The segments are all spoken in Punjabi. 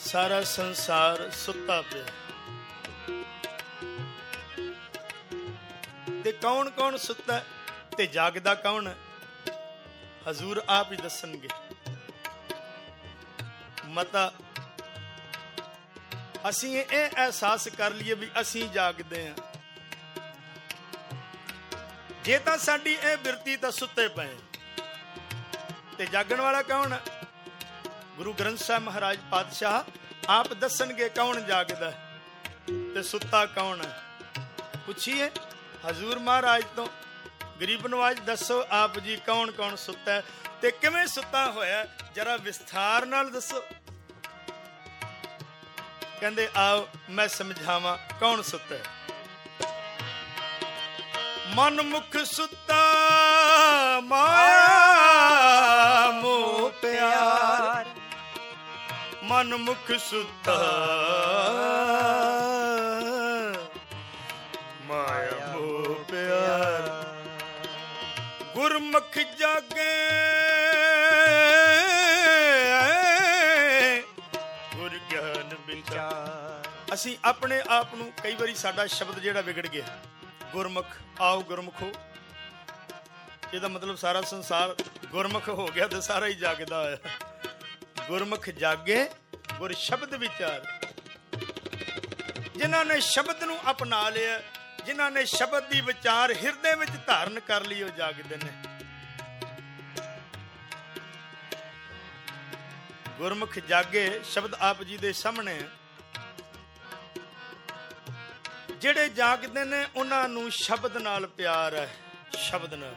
ਸਾਰਾ ਸੰਸਾਰ ਸੁੱਤਾ ਪਿਆ ਤੇ ਕੌਣ ਕੌਣ ਸੁੱਤਾ ਤੇ ਜਾਗਦਾ ਕੌਣ? ਹਜ਼ੂਰ ਆਪ ਹੀ ਦੱਸਣਗੇ। ਮਤਾ ਅਸੀਂ ਇਹ ਅਹਿਸਾਸ ਕਰ ਲਈਏ ਵੀ ਅਸੀਂ ਜਾਗਦੇ ਹਾਂ। ਜੇ ਤਾਂ ਸਾਡੀ ਇਹ ਬਿਰਤੀ ਤਾਂ ਸੁੱਤੇ ਪਏ ਤੇ ਜਾਗਣ ਵਾਲਾ ਕੌਣ? ਗੁਰੂ ਗ੍ਰੰਥ ਸਾਹਿਬ ਮਹਾਰਾਜ ਪਾਤਸ਼ਾਹ ਆਪ ਦੱਸਣਗੇ ਕੌਣ ਜਾਗਦਾ ਤੇ ਸੁੱਤਾ ਕੌਣ ਹੈ। ਪੁੱਛੀਏ ਹਜ਼ੂਰ ਮਹਾਰਾਜ ਤੋਂ, ਗਰੀਬ ਨਵਾਜ ਦੱਸੋ ਆਪ ਜੀ ਕੌਣ ਕੌਣ ਸੁੱਤਾ ਤੇ ਕਿਵੇਂ ਸੁੱਤਾ ਹੋਇਆ, ਜਰਾ ਵਿਸਥਾਰ ਨਾਲ ਦੱਸੋ। ਕਹਿੰਦੇ ਆਓ ਮੈਂ ਸਮਝਾਵਾਂ ਕੌਣ ਸੁੱਤਾ। ਮਨ ਮੁਖ ਸੁੱਤਾ ਮਾਇਆ ਮੋਹ ਪਿਆਰ, ਮਨ ਮੁਖ ਸੁੱਤਾ ਮਾਇਆ ਮੋਹ ਪਿਆਰ, ਗੁਰਮੁਖ ਜਾਗੇ ਗੁਰ ਗਿਆਨ ਵਿਚਾਰ। ਅਸੀਂ ਆਪਣੇ ਆਪ ਨੂੰ ਕਈ ਵਾਰੀ ਸਾਡਾ ਸ਼ਬਦ ਜਿਹੜਾ ਵਿਗੜ ਗਿਆ, ਗੁਰਮੁਖ ਆਓ ਗੁਰਮੁਖੋ, ਇਹਦਾ ਮਤਲਬ ਸਾਰਾ ਸੰਸਾਰ ਗੁਰਮੁਖ ਹੋ ਗਿਆ ਤੇ ਸਾਰਾ ਹੀ ਜਾਗਦਾ ਹੋਇਆ। ਗੁਰਮੁਖ ਜਾਗੇ ਗੁਰ ਸ਼ਬਦ ਵਿਚਾਰ। ਜਿਨ੍ਹਾਂ ਨੇ ਸ਼ਬਦ ਨੂੰ ਅਪਣਾ ਲਿਆ, ਜਿਨ੍ਹਾਂ ਨੇ ਸ਼ਬਦ ਦੀ ਵਿਚਾਰ ਹਿਰਦੇ ਵਿੱਚ ਧਾਰਨ ਕਰ ਲਈ, ਉਹ ਜਾਗਦੇ ਨੇ। ਗੁਰਮੁਖ ਜਾਗੇ ਸ਼ਬਦ ਆਪ ਜੀ ਦੇ ਸਾਹਮਣੇ। ਜਿਹੜੇ ਜਾਗਦੇ ਨੇ ਉਹਨਾਂ ਨੂੰ ਸ਼ਬਦ ਨਾਲ ਪਿਆਰ ਹੈ, ਸ਼ਬਦ ਨਾਲ।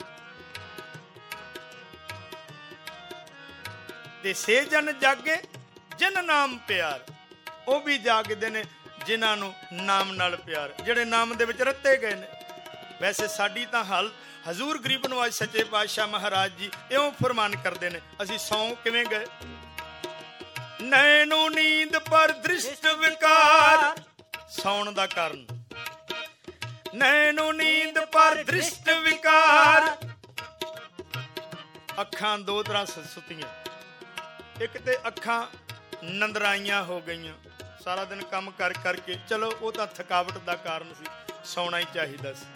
ਤੇ ਸੇ ਜਨ ਜਾਗੇ ਜਿਨ ਨਾਮ ਪਿਆਰ, ਉਹ ਵੀ ਜਾਗਦੇ ਨੇ ਜਿਨ੍ਹਾਂ ਨੂੰ ਨਾਮ ਨਾਲ ਪਿਆਰ, ਜਿਹੜੇ ਨਾਮ ਦੇ ਵਿੱਚ ਰੱਤੇ ਗਏ ਨੇ। ਵੈਸੇ ਸਾਡੀ ਤਾਂ ਹਾਲ ਹਜ਼ੂਰ ਗਰੀਬ ਨਵਾਜ ਸੱਚੇ ਪਾਤਸ਼ਾਹ ਮਹਾਰਾਜ ਜੀ ਇਉਂ ਫਰਮਾਨ ਕਰਦੇ ਨੇ, ਅਸੀਂ ਸੌਂ ਕਿਵੇਂ ਗਏ। ਨੈਣੋ ਨੀਂਦ ਪਰ ਦ੍ਰਿਸ਼ਟ ਵਿਕਾਰ, ਸੌਣ ਦਾ ਕਾਰਨ ਨੈਣੋ ਨੀਂਦ ਪਰ ਦ੍ਰਿਸ਼ਟ ਵਿਕਾਰ। ਅੱਖਾਂ ਦੋ ਤਰ੍ਹਾਂ ਸੁੱਤੀਆਂ, ਇੱਕ ਤੇ ਅੱਖਾਂ ਨੰਦਰਾਈਆਂ ਹੋ ਗਈਆਂ, ਸਾਰਾ ਦਿਨ ਕੰਮ ਕਰ ਕਰਕੇ, ਚਲੋ ਉਹ ਤਾਂ ਥਕਾਵਟ ਦਾ ਕਾਰਨ ਸੀ, ਸੌਣਾ ਹੀ ਚਾਹੀਦਾ ਸੀ।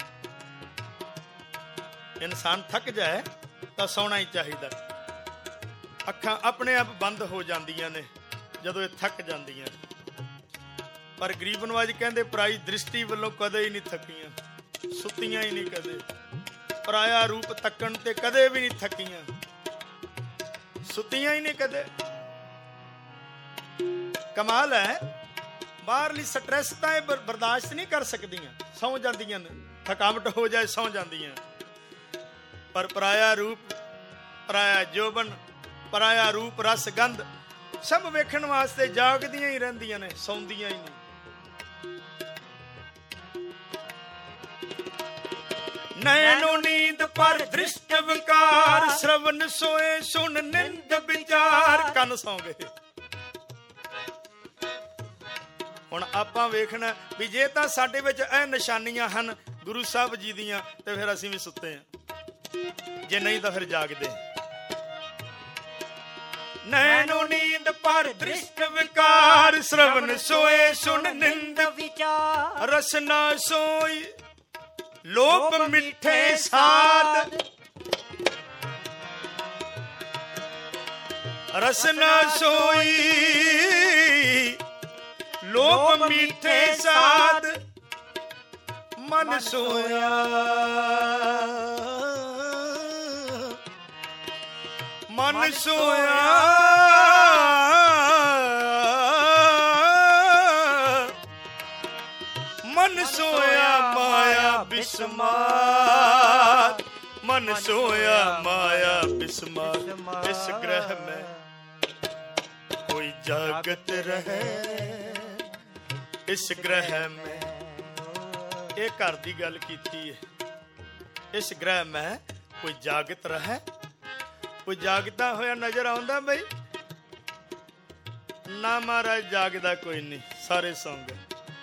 ਇਨਸਾਨ ਥੱਕ ਜਾਏ ਤਾਂ ਸੌਣਾ ਹੀ ਚਾਹੀਦਾ। ਅੱਖਾਂ ਆਪਣੇ ਆਪ ਬੰਦ ਹੋ ਜਾਂਦੀਆਂ ਨੇ ਜਦੋਂ ਇਹ ਥੱਕ ਜਾਂਦੀਆਂ। ਪਰ ਗਰੀਬ ਨਵਾਜ ਕਹਿੰਦੇ ਪਰਾਈ ਦ੍ਰਿਸ਼ਟੀ ਵੱਲੋਂ ਕਦੇ ਹੀ ਨਹੀਂ ਥੱਕੀਆਂ, ਸੁੱਤੀਆਂ ਹੀ ਨਹੀਂ ਕਦੇ। ਪਰਾਇਆ ਰੂਪ ਤੱਕਣ ਤੇ ਕਦੇ ਵੀ ਨਹੀਂ ਥੱਕੀਆਂ, ਸੁੱਤੀਆਂ ਹੀ ਨਹੀਂ ਕਦੇ। ਕਮਾਲ ਹੈ, ਬਾਹਰਲੀ ਸਟ੍ਰੈਸ ਤਾਂ ਇਹ ਬਰਦਾਸ਼ਤ ਨਹੀਂ ਕਰ ਸਕਦੀਆਂ, ਸੌਂ ਜਾਂਦੀਆਂ ਨੇ, ਥਕਾਵਟ ਹੋ ਜਾਏ ਸੌਂ ਜਾਂਦੀਆਂ। ਪਰ ਪਰਾਇਆ ਰੂਪ, ਪਰਾਇਆ ਜੋਬਨ, ਪਰਾਇਆ ਰੂਪ ਰਸ ਗੰਧ ਸਭ ਵੇਖਣ ਵਾਸਤੇ ਜਾਗਦੀਆਂ ਹੀ ਰਹਿੰਦੀਆਂ ਨੇ, ਸੌਂਦੀਆਂ ਹੀ ਨਹੀਂ। ਨੈਣੋ ਨੀਂਦ ਪਰ ਦ੍ਰਿਸ਼ਟ ਵਿਕਾਰ, ਸ਼ਰਵਨ ਸੋਏ ਸੁਣ ਨਿੰਦ ਵਿਚਾਰ। ਕੰਨ ਸੌਂ ਗਏ। ਹੁਣ ਆਪਾਂ ਵੇਖਣਾ ਵੀ ਜੇ ਤਾਂ ਸਾਡੇ ਵਿੱਚ ਇਹ ਨਿਸ਼ਾਨੀਆਂ ਹਨ ਗੁਰੂ ਸਾਹਿਬ ਜੀ ਦੀਆਂ ਤੇ ਫਿਰ ਅਸੀਂ ਵੀ ਸੁੱਤੇ ਹਾਂ, ਜੇ ਨਹੀਂ ਤਾਂ ਫਿਰ ਜਾਗਦੇ। ਨੈਣੋ ਨੀਂਦ ਪਰ ਦ੍ਰਿਸ਼ਟ ਵਿਕਾਰ, ਸ਼ਰਵਨ ਸੋਏ ਸੁਣ ਨਿੰਦ ਵਿਚਾਰ। ਰਸਨਾ ਸੋਈ ਲੋਭ ਮਿੱਠੇ ਸਾਧ, ਰਸਨਾ ਸੋਈ ਲੋਭ ਮਿੱਠੇ ਸਾਧ। ਮਨ ਸੋਇਆ ਮਨ ਸੋਇਆ ਮਨ ਸੋਇਆ ਮਾਇਆ ਬਿਸਮਾਰ, ਮਨ ਸੋਇਆ ਮਾਇਆ ਬਿਸਮਾਰ। ਇਸ ਗ੍ਰਹਿ ਮੈਂ ਕੋਈ ਜਾਗਤ ਰਹੇ, ਇਸ ਗ੍ਰਹਿ ਮੈਂ, ਇਹ ਘਰ ਦੀ ਗੱਲ ਕੀਤੀ ਹੈ। ਇਸ ਗ੍ਰਹਿ ਮੈਂ ਕੋਈ ਜਾਗਤ ਰਹੇ। ਕੋਈ ਜਾਗਦਾ ਹੋਇਆ ਨਜ਼ਰ ਆਉਂਦਾ ਬਈ? ਨਾ ਮਹਾਰਾਜ, ਜਾਗਦਾ ਕੋਈ ਨਹੀਂ, ਸਾਰੇ ਸੌਂ ਗਏ।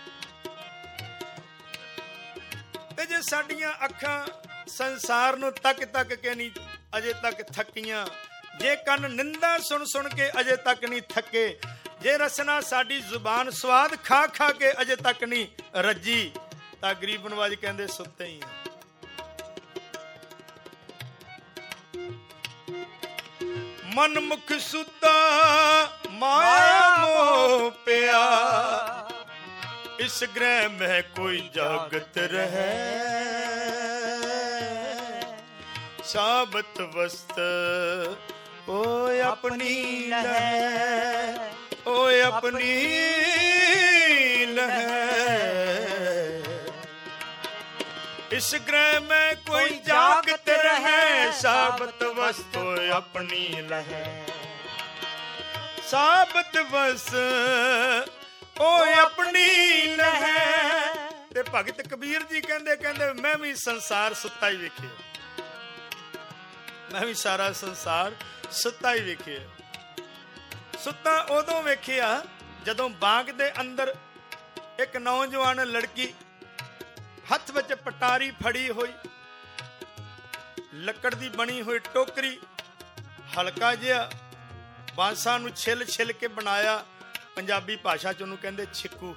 ਤੇ ਜੇ ਸਾਡੀਆਂ ਅੱਖਾਂ ਸੰਸਾਰ ਨੂੰ ਤੱਕ ਤੱਕ ਕੇ ਨਹੀਂ ਅਜੇ ਤੱਕ ਥੱਕੀਆਂ, ਜੇ ਕੰਨ ਨਿੰਦਾ ਸੁਣ ਸੁਣ ਕੇ ਅਜੇ ਤੱਕ ਨਹੀਂ ਥੱਕੇ, ਜੇ ਰਸਨਾ ਸਾਡੀ ਜ਼ੁਬਾਨ ਸਵਾਦ ਖਾ ਖਾ ਕੇ ਅਜੇ ਤੱਕ ਨਹੀਂ ਰੱਜੀ, ਤਾਂ ਗਰੀਬ ਨਵਾਜ ਕਹਿੰਦੇ ਸੁੱਤੇ ਹੀ ਆ। ਮਨ ਮੁਖ ਸੁੱਤਾ ਮਾਇਆ ਮੋਹ ਪਿਆ, ਇਸ ਗ੍ਰਹਿ ਮਹਿ ਕੋਈ ਜਾਗਤ ਰਹੈ, ਸਾਬਤ ਵਸਤ ਓਏ ਆਪਣੀ ਲਹੈ, ਓਏ ਆਪਣੀ ਲਹੈ। ਇਸ ਗ੍ਰਹਿ ਮੈਂ ਕੋਈ ਜਾਗਤ ਰਹੈ, ਸਾਬਤ ਵਸਤ ਓਏ ਆਪਣੀ ਲਹੈ, ਸਾਬਤ ਵਸ ਓਏ ਆਪਣੀ ਲਹੈ। ਤੇ ਭਗਤ ਕਬੀਰ ਜੀ ਕਹਿੰਦੇ ਮੈਂ ਵੀ ਸੰਸਾਰ ਸੁੱਤਾ ਹੀ ਵੇਖਿਆ, ਮੈਂ ਵੀ ਸਾਰਾ ਸੰਸਾਰ ਸੁੱਤਾ ਹੀ ਵੇਖਿਆ। ਸੁੱਤਾ ਉਦੋਂ ਵੇਖਿਆ ਜਦੋਂ ਬਾਗ ਦੇ ਅੰਦਰ ਇੱਕ ਨੌਜਵਾਨ ਲੜਕੀ ਹੱਥ ਵਿੱਚ ਪਟਾਰੀ ਫੜੀ ਹੋਈ, ਲੱਕੜ ਦੀ ਬਣੀ ਹੋਈ ਟੋਕਰੀ, ਹਲਕਾ ਜਿਹਾ ਬਾਂਸਾਂ ਨੂੰ ਛਿੱਲ ਛਿੱਲ ਕੇ ਬਣਾਇਆ, ਪੰਜਾਬੀ ਭਾਸ਼ਾ ਚ ਉਹਨੂੰ ਕਹਿੰਦੇ ਛਿੱਕੂ।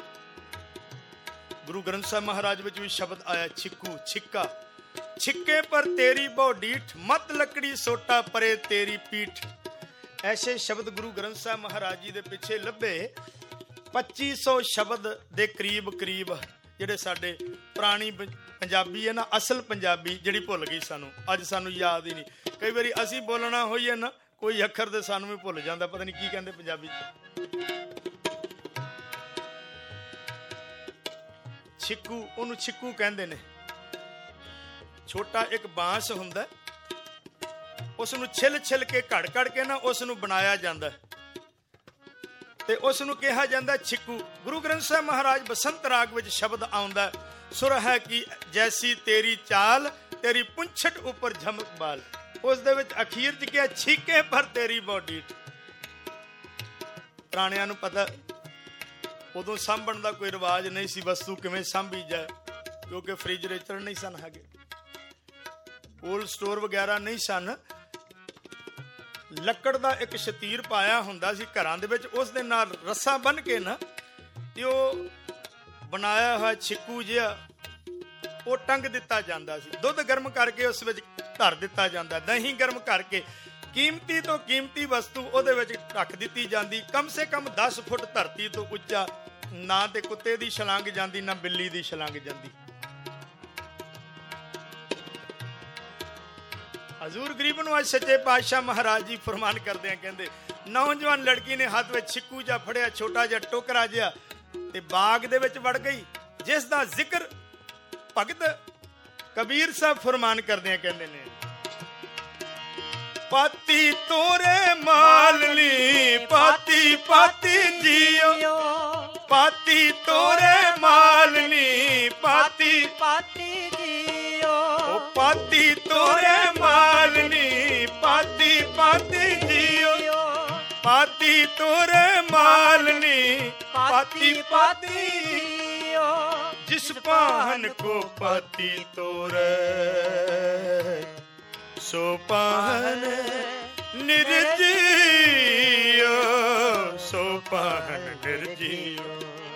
ਗੁਰੂ ਗ੍ਰੰਥ ਸਾਹਿਬ ਮਹਾਰਾਜ ਵਿੱਚ ਵੀ ਸ਼ਬਦ ਆਇਆ ਛਿੱਕੂ, ਛਿੱਕਾ। ਛਿੱਕੇ ਪਰ ਤੇਰੀ ਬਹੁ ਡੀਠ, ਮਤ ਲੱਕੜੀ ਸੋਟਾ ਪਰੇ ਤੇਰੀ ਪੀਠ। ਐਸੇ ਸ਼ਬਦ ਗੁਰੂ ਗ੍ਰੰਥ ਸਾਹਿਬ ਮਹਾਰਾਜ ਜੀ ਦੇ ਪਿੱਛੇ ਲੱਭੇ 2500 ਸ਼ਬਦ ਦੇ ਕਰੀਬ ਜਿਹੜੇ ਸਾਡੇ ਪੁਰਾਣੀ ਪੰਜਾਬੀ ਹੈ ਨਾ, ਅਸਲ ਪੰਜਾਬੀ ਜਿਹੜੀ ਭੁੱਲ ਗਈ ਸਾਨੂੰ, ਅੱਜ ਸਾਨੂੰ ਯਾਦ ਹੀ ਨਹੀਂ। ਕਈ ਵਾਰੀ ਅਸੀਂ ਬੋਲਣਾ ਹੋਈਏ ਨਾ, ਕੋਈ ਅੱਖਰ ਤੇ ਸਾਨੂੰ ਵੀ ਭੁੱਲ ਜਾਂਦਾ, ਪਤਾ ਨਹੀਂ ਕੀ ਕਹਿੰਦੇ ਪੰਜਾਬੀ ਚ। ਛਿੱਕੂ, ਉਹਨੂੰ ਛਿੱਕੂ ਕਹਿੰਦੇ ਨੇ। ਛੋਟਾ ਇੱਕ ਬਾਂਸ ਹੁੰਦਾ, ਉਸ ਨੂੰ ਛਿੱਲ ਛਿੱਲ ਕੇ ਘੜ ਘੜ ਕੇ ਨਾ ਉਸ ਨੂੰ ਬਣਾਇਆ ਜਾਂਦਾ ਤੇ ਉਸ ਨੂੰ ਕਿਹਾ ਜਾਂਦਾ ਛਿੱਕੂ। ਗੁਰੂ ਗ੍ਰੰਥ ਸਾਹਿਬ ਮਹਾਰਾਜ ਬਸੰਤ ਰਾਗ ਵਿੱਚ ਸ਼ਬਦ ਆਉਂਦਾ, ਸੁਰ ਹੈ ਕਿ ਜੈਸੀ ਤੇਰੀ ਚਾਲ, ਤੇਰੀ ਪੁੰਛਟ ਉੱਪਰ ਝਮਕ ਬਾਲ। ਉਸ ਦੇ ਵਿੱਚ ਅਖੀਰ ਚ ਕਿਹਾ ਛੀਕੇ ਪਰ ਤੇਰੀ ਬੋਡੀ। ਪੁਰਾਣਿਆਂ ਨੂੰ ਪਤਾ, ਉਦੋਂ ਸਾਂਭਣ ਦਾ ਕੋਈ ਰਿਵਾਜ ਨਹੀਂ ਸੀ, ਵਸਤੂ ਕਿਵੇਂ ਸਾਂਭੀ ਜਾਏ, ਕਿਉਂਕਿ ਫ੍ਰਿਜਰੇਟਰ ਨਹੀਂ ਸਨ ਹੈਗੇ, ਕੋਲਡ ਸਟੋਰ ਵਗੈਰਾ ਨਹੀਂ ਸਨ। ਲੱਕੜ ਦਾ ਇੱਕ ਸ਼ਤੀਰ ਪਾਇਆ ਹੁੰਦਾ ਸੀ ਘਰਾਂ ਦੇ ਵਿੱਚ, ਉਸ ਦੇ ਨਾਲ ਰੱਸਾ ਬੰਨ ਕੇ ਨਾ ਤੇ ਉਹ ਬਣਾਇਆ ਹੋਇਆ ਛਿੱਕੂ ਜਿਹਾ ਉਹ ਟੰਗ ਦਿੱਤਾ ਜਾਂਦਾ ਸੀ। ਦੁੱਧ ਗਰਮ ਕਰਕੇ ਉਸ ਵਿੱਚ ਧਰ ਦਿੱਤਾ ਜਾਂਦਾ, ਦਹੀਂ ਗਰਮ ਕਰਕੇ ਕੀਮਤੀ ਤੋਂ ਕੀਮਤੀ ਵਸਤੂ ਉਹਦੇ ਵਿੱਚ ਰੱਖ ਦਿੱਤੀ ਜਾਂਦੀ। ਕਮ ਸੇ ਕਮ 10 ਫੁੱਟ ਧਰਤੀ ਤੋਂ ਉੱਚਾ, ਨਾ ਤੇ ਕੁੱਤੇ ਦੀ ਛਲਾਂਗ ਜਾਂਦੀ ਨਾ ਬਿੱਲੀ ਦੀ ਛਲਾਂਗ ਜਾਂਦੀ। ਹਜ਼ੂਰ ਗਰੀਬ ਨਵਾਜ਼ ਸੱਚੇ ਪਾਤਸ਼ਾਹ ਮਹਾਰਾਜ ਜੀ ਫਰਮਾਨ ਕਰਦੇ ਆ, ਕਹਿੰਦੇ ਨੌਜਵਾਨ ਲੜਕੀ ਨੇ ਹੱਥ ਵਿੱਚ ਛਿੱਕੂ ਜਿਹਾ ਫੜਿਆ, ਛੋਟਾ ਜਿਹਾ ਟੋਕਰਾ ਜਿਹਾ, ਤੇ ਬਾਗ ਦੇ ਵਿੱਚ ਵੜ ਗਈ, ਜਿਸ ਦਾ ਜ਼ਿਕਰ ਭਗਤ ਕਬੀਰ ਸਾਹਿਬ ਫਰਮਾਨ ਕਰਦੇ ਆ, ਕਹਿੰਦੇ ਨੇ ਪਾਤੀ ਤੋਰੇ ਮਾਲਨੀ, ਪਾਤੀ ਪਾਤੀ ਜੀਓ, ਪਾਤੀ ਤੋਰੇ ਮਾਲਨੀ, ਪਾਤੀ ਪਾਤੀ ਜੀਓ, ਪਾਤੀ ਤੋਰੇ ਮਾਲਨੀ, ਪਾਤੀ ਪਾਤੀ ਜੀਓ, ਪਾਤੀ ਤੋਰੇ ਮਾਲਨੀ, ਪਾਤੀ ਪਾਤੀ ਜੀਓ। जिस पाहन को पाती तोरे, सो पाहन निर्जियो, सो पाहन निर्जियो।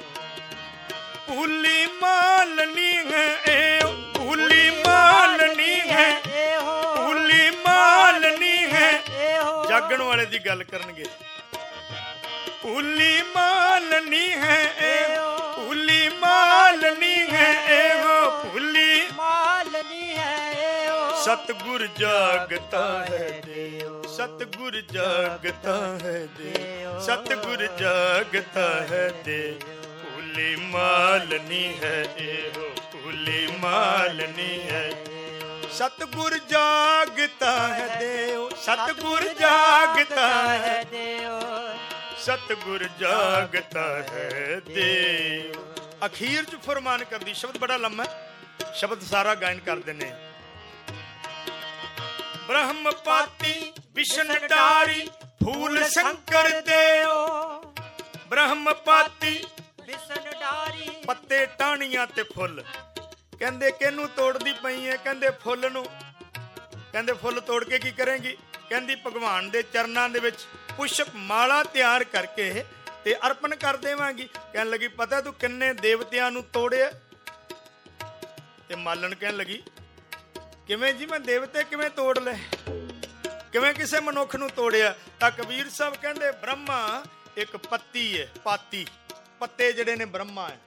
भूली मालनी है ए, भूली मालनी है, भूली मालनी है। जागण वाले दी गल करनगे। भूली मालनी है ए, भूली मालनी है एहो, भूली मालनी है एहो। सतगुर जागता है देव, सतगुर जागता है देव, सतगुर जागता है देव। भूली मालनी है एहो, भूली मालनी है। सतगुर जागता है देव, सतगुर जागता है देव, सतगुर जागता है देव। अखीर च फरमान कर दी, शब्द बड़ा लम्मा है, शब्द सारा गायन कर देने। ब्रह्म पाती विष्णु डारी, फूल शंकर देव। ब्रह्म पाती विष्णु डारी, पत्ते टाणियां ते फुल। कहंदे किहनू तोड़दी पई है? कहंदे फुल नू। कहंदे फुल तोड़ के की करेंगी? कहंदी भगवान दे चरनां दे विच पुष्प माला तैयार करके ਤੇ ਅਰਪਣ ਕਰ ਦੇਵਾਂਗੀ। ਕਹਿਣ ਲੱਗੀ ਪਤਾ ਤੂੰ ਕਿੰਨੇ ਦੇਵਤਿਆਂ ਨੂੰ ਤੋੜਿਆ? ਤੇ ਮਾਲਣ ਕਹਿਣ ਲੱਗੀ ਕਿਵੇਂ ਜੀ, ਮੈਂ ਦੇਵਤੇ ਕਿਵੇਂ ਤੋੜ ਲਏ, ਕਿਵੇਂ ਕਿਸੇ ਮਨੁੱਖ ਨੂੰ ਤੋੜਿਆ? ਤਾਂ ਕਬੀਰ ਸਾਹਿਬ ਕਹਿੰਦੇ ਬ੍ਰਹਮਾ ਇੱਕ ਪੱਤੀ ਹੈ, ਪਾਤੀ, ਪੱਤੇ ਜਿਹੜੇ ਨੇ ਬ੍ਰਹਮਾ ਹੈ,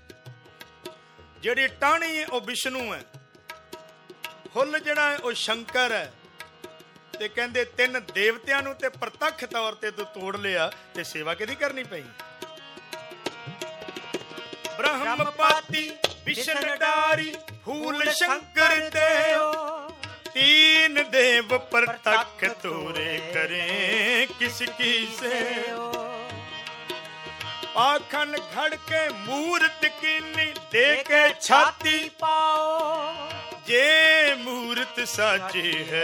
ਜਿਹੜੀ ਟਾਹਣੀ ਹੈ ਉਹ ਵਿਸ਼ਨੂੰ ਹੈ, ਫੁੱਲ ਜਿਹੜਾ ਹੈ ਉਹ ਸ਼ੰਕਰ ਹੈ। ਤੇ ਕਹਿੰਦੇ 3 ਦੇਵਤਿਆਂ ਨੂੰ ਤੇ ਪ੍ਰਤੱਖ ਤੌਰ ਤੇ ਤੂੰ ਤੋੜ ਲਿਆ, ਤੇ ਸੇਵਾ ਕਿਹਦੀ ਕਰਨੀ ਪਈ? ਬ੍ਰਹਮ ਪਾਤੀ ਵਿਸ਼ਨ ਡਾਰੀ ਫੂਲ ਸ਼ੰਕਰ ਦੇਵ, 3 ਦੇਵ ਪ੍ਰਤੱਖ ਤੋਰੇ ਕਰੇ ਕਿਸ ਕੀ ਸੇਵਾ। ਪਾਖੰਡ ਖੜ ਕੇ ਮੂਰਤ ਕੀਨੀ ਦੇ ਕੇ ਛਾਤੀ ਪਾਓ, ਜੇ ਮੂਰਤ ਸਾਚੀ ਹੈ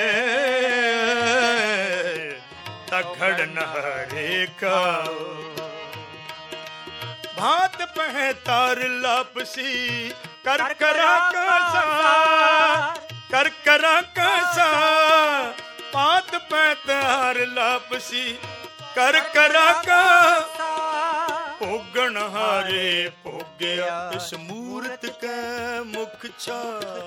ਤਾਂ ਖੜਨ ਹਰੇ ਕਾਓ। भात पह तार लापसी कर करा कासा, कर करा कासा। भात पह तार लापसी कर करा कासा। भोगन हारे भोग्या इस मूरत कै मुख छा।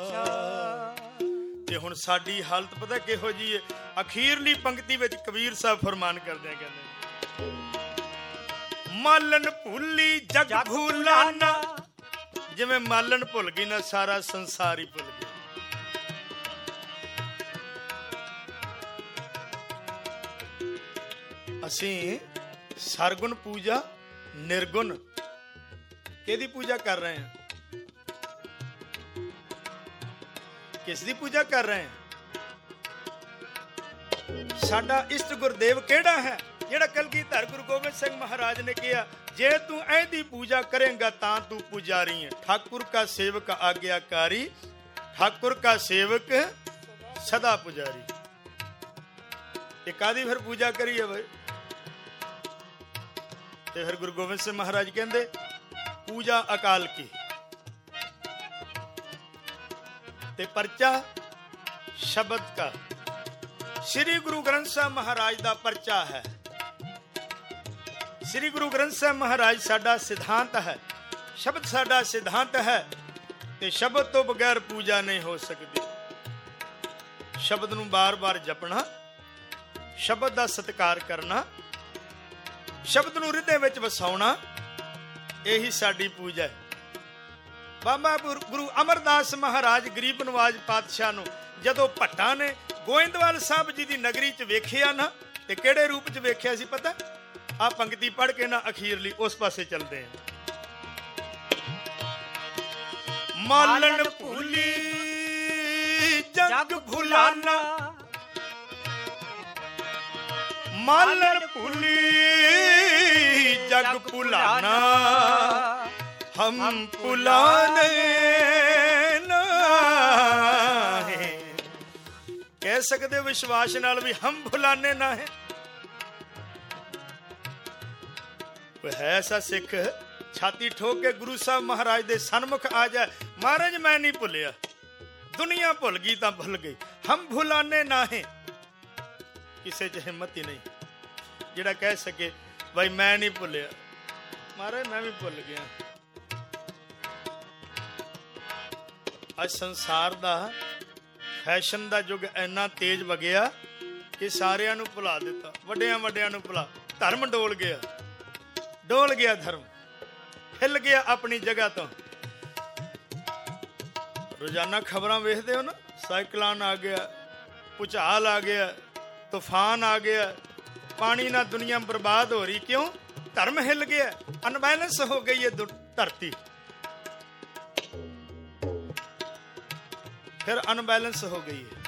ਤੇ ਹੁਣ ਸਾਡੀ ਹਾਲਤ ਪਤਾ ਕਿਹੋ ਜੀ ਹੈ? ਅਖੀਰਲੀ ਪੰਕਤੀ ਵਿੱਚ ਕਬੀਰ ਸਾਹਿਬ ਫਰਮਾਨ ਕਰਦੇ ਆ, ਕਹਿੰਦੇ ਮਾਲਨ ਭੁੱਲੀ ਜਗ ਭੁਲਾਨਾ। ਜਿਵੇਂ ਮਾਲਨ ਭੁੱਲ ਗਈ ਨਾ, ਸਾਰਾ ਸੰਸਾਰ ਹੀ ਭੁੱਲ ਗਿਆ। ਅਸੀਂ ਸਰਗੁਣ ਪੂਜਾ, ਨਿਰਗੁਣ ਕਿਹਦੀ ਪੂਜਾ ਕਰ ਰਹੇ ਹਾਂ? ਕਿਸ ਦੀ ਪੂਜਾ ਕਰ ਰਹੇ ਹਾਂ? ਸਾਡਾ ਇਸ਼ਟ ਗੁਰਦੇਵ ਕਿਹੜਾ ਹੈ? ਜਿਹੜਾ ਕਲਗੀਧਰ ਗੁਰੂ ਗੋਬਿੰਦ ਸਿੰਘ ਮਹਾਰਾਜ ਨੇ ਕਿਹਾ, ਜੇ ਤੂੰ ਇਹਦੀ ਪੂਜਾ ਕਰੇਗਾ ਤਾਂ ਤੂੰ ਪੁਜਾਰੀ ਹੈ। ਠਾकुर का सेवक आज्ञाकारी, ठाकुर का सेवक सदा पुजारी। ਕਾਦੀ ਫਿਰ ਪੂਜਾ ਕਰੀਏ ਬਈ? ਤੇ ਫਿਰ ਗੁਰੂ ਗੋਬਿੰਦ ਸਿੰਘ ਮਹਾਰਾਜ ਕਹਿੰਦੇ ਪੂਜਾ ਅਕਾਲ ਕੀ, ਤੇ ਪਰਚਾ ਸ਼ਬਦ ਦਾ। ਸ੍ਰੀ ਗੁਰੂ ਗ੍ਰੰਥ ਸਾਹਿਬ ਮਹਾਰਾਜ ਦਾ ਪਰਚਾ ਹੈ। ਸ੍ਰੀ ਗੁਰੂ ਗ੍ਰੰਥ ਸਾਹਿਬ ਮਹਾਰਾਜ ਸਾਡਾ ਸਿਧਾਂਤ ਹੈ, ਸ਼ਬਦ ਸਾਡਾ ਸਿਧਾਂਤ ਹੈ, ਤੇ ਸ਼ਬਦ ਤੋਂ ਬਗੈਰ ਪੂਜਾ ਨਹੀਂ ਹੋ ਸਕਦੀ। ਸ਼ਬਦ ਨੂੰ ਬਾਰ-ਬਾਰ ਜਪਣਾ, ਸ਼ਬਦ ਦਾ ਸਤਿਕਾਰ ਕਰਨਾ, ਸ਼ਬਦ ਨੂੰ ਹਿਰਦੇ ਵਿੱਚ ਵਸਾਉਣਾ, ਇਹੀ ਸਾਡੀ ਪੂਜਾ ਹੈ। ਬਾਬਾ ਗੁਰੂ ਅਮਰਦਾਸ ਮਹਾਰਾਜ ਗਰੀਬ ਨਵਾਜ ਪਾਤਸ਼ਾਹ ਨੂੰ ਜਦੋਂ ਭੱਟਾਂ ਨੇ ਗੋਇੰਦਵਾਲ ਸਾਹਿਬ ਜੀ ਦੀ ਨਗਰੀ 'ਚ ਵੇਖਿਆ ਨਾ, ਤੇ ਕਿਹੜੇ ਰੂਪ 'ਚ ਵੇਖਿਆ ਸੀ ਪਤਾ? ਆ ਪੰਕਤੀ ਪੜ੍ਹ ਕੇ ਨਾ ਅਖੀਰਲੀ ਉਸ ਪਾਸੇ ਚੱਲਦੇ ਆ। ਮਾਲਣ ਭੁੱਲੀ ਜਗ ਭੁਲਾਨਾ, ਮਾਲਣ ਭੁੱਲੀ ਜਗ ਭੁਲਾਨਾ। ਹਮ ਭੁਲਾਨੇ ਨਾਹੀਂ। ਕਹਿ ਸਕਦੇ ਵਿਸ਼ਵਾਸ ਨਾਲ ਵੀ ਹਮ ਭੁਲਾਨੇ ਨਾ ਹੈ। ਹੈ ਐਸਾ ਸਿੱਖ ਛਾਤੀ ਠੋਕ ਕੇ ਗੁਰੂ ਸਾਹਿਬ ਮਹਾਰਾਜ ਦੇ ਸਨਮੁਖ ਆ ਜਾਏ, ਮਹਾਰਾਜ ਮੈਂ ਨਹੀਂ ਭੁੱਲਿਆ, ਦੁਨੀਆ ਭੁੱਲ ਗਈ ਤਾਂ ਭੁੱਲ ਗਈ, ਹਮ ਭੁਲਾਨੇ ਨਾ ਹੈ। ਕਿਸੇ 'ਚ ਹਿੰਮਤ ਹੀ ਨਹੀਂ ਜਿਹੜਾ ਕਹਿ ਸਕੇ ਭਾਈ ਮੈਂ ਨਹੀਂ ਭੁੱਲਿਆ, ਮਹਾਰਾਜ ਮੈਂ ਵੀ ਭੁੱਲ ਗਿਆ। ਅੱਜ ਸੰਸਾਰ ਦਾ ਫੈਸ਼ਨ ਦਾ ਯੁੱਗ ਇੰਨਾ ਤੇਜ਼ ਵਗਿਆ ਕਿ ਸਾਰਿਆਂ ਨੂੰ ਭੁਲਾ ਦਿੱਤਾ, ਵੱਡਿਆਂ ਵੱਡਿਆਂ ਨੂੰ ਭੁਲਾ। ਧਰਮ ਡੋਲ ਗਿਆ, ਡੋਲ ਗਿਆ ਧਰਮ, ਹਿੱਲ ਗਿਆ ਆਪਣੀ ਜਗ੍ਹਾ ਤੋਂ। ਰੋਜ਼ਾਨਾ ਖਬਰਾਂ ਵੇਖਦੇ ਹੋ ਨਾ, ਸਾਈਕਲਾਨ ਆ ਗਿਆ, ਭੁਚਾਲ ਆ ਗਿਆ, ਤੂਫਾਨ ਆ ਗਿਆ, ਪਾਣੀ ਨਾਲ ਦੁਨੀਆ ਬਰਬਾਦ ਹੋ ਰਹੀ। ਕਿਉਂ? ਧਰਮ ਹਿੱਲ ਗਿਆ, ਅਨਬੈਲੈਂਸ ਹੋ ਗਈ ਹੈ ਧਰਤੀ। ਫਿਰ ਅਨਬੈਲੈਂਸ ਹੋ ਗਈ ਹੈ।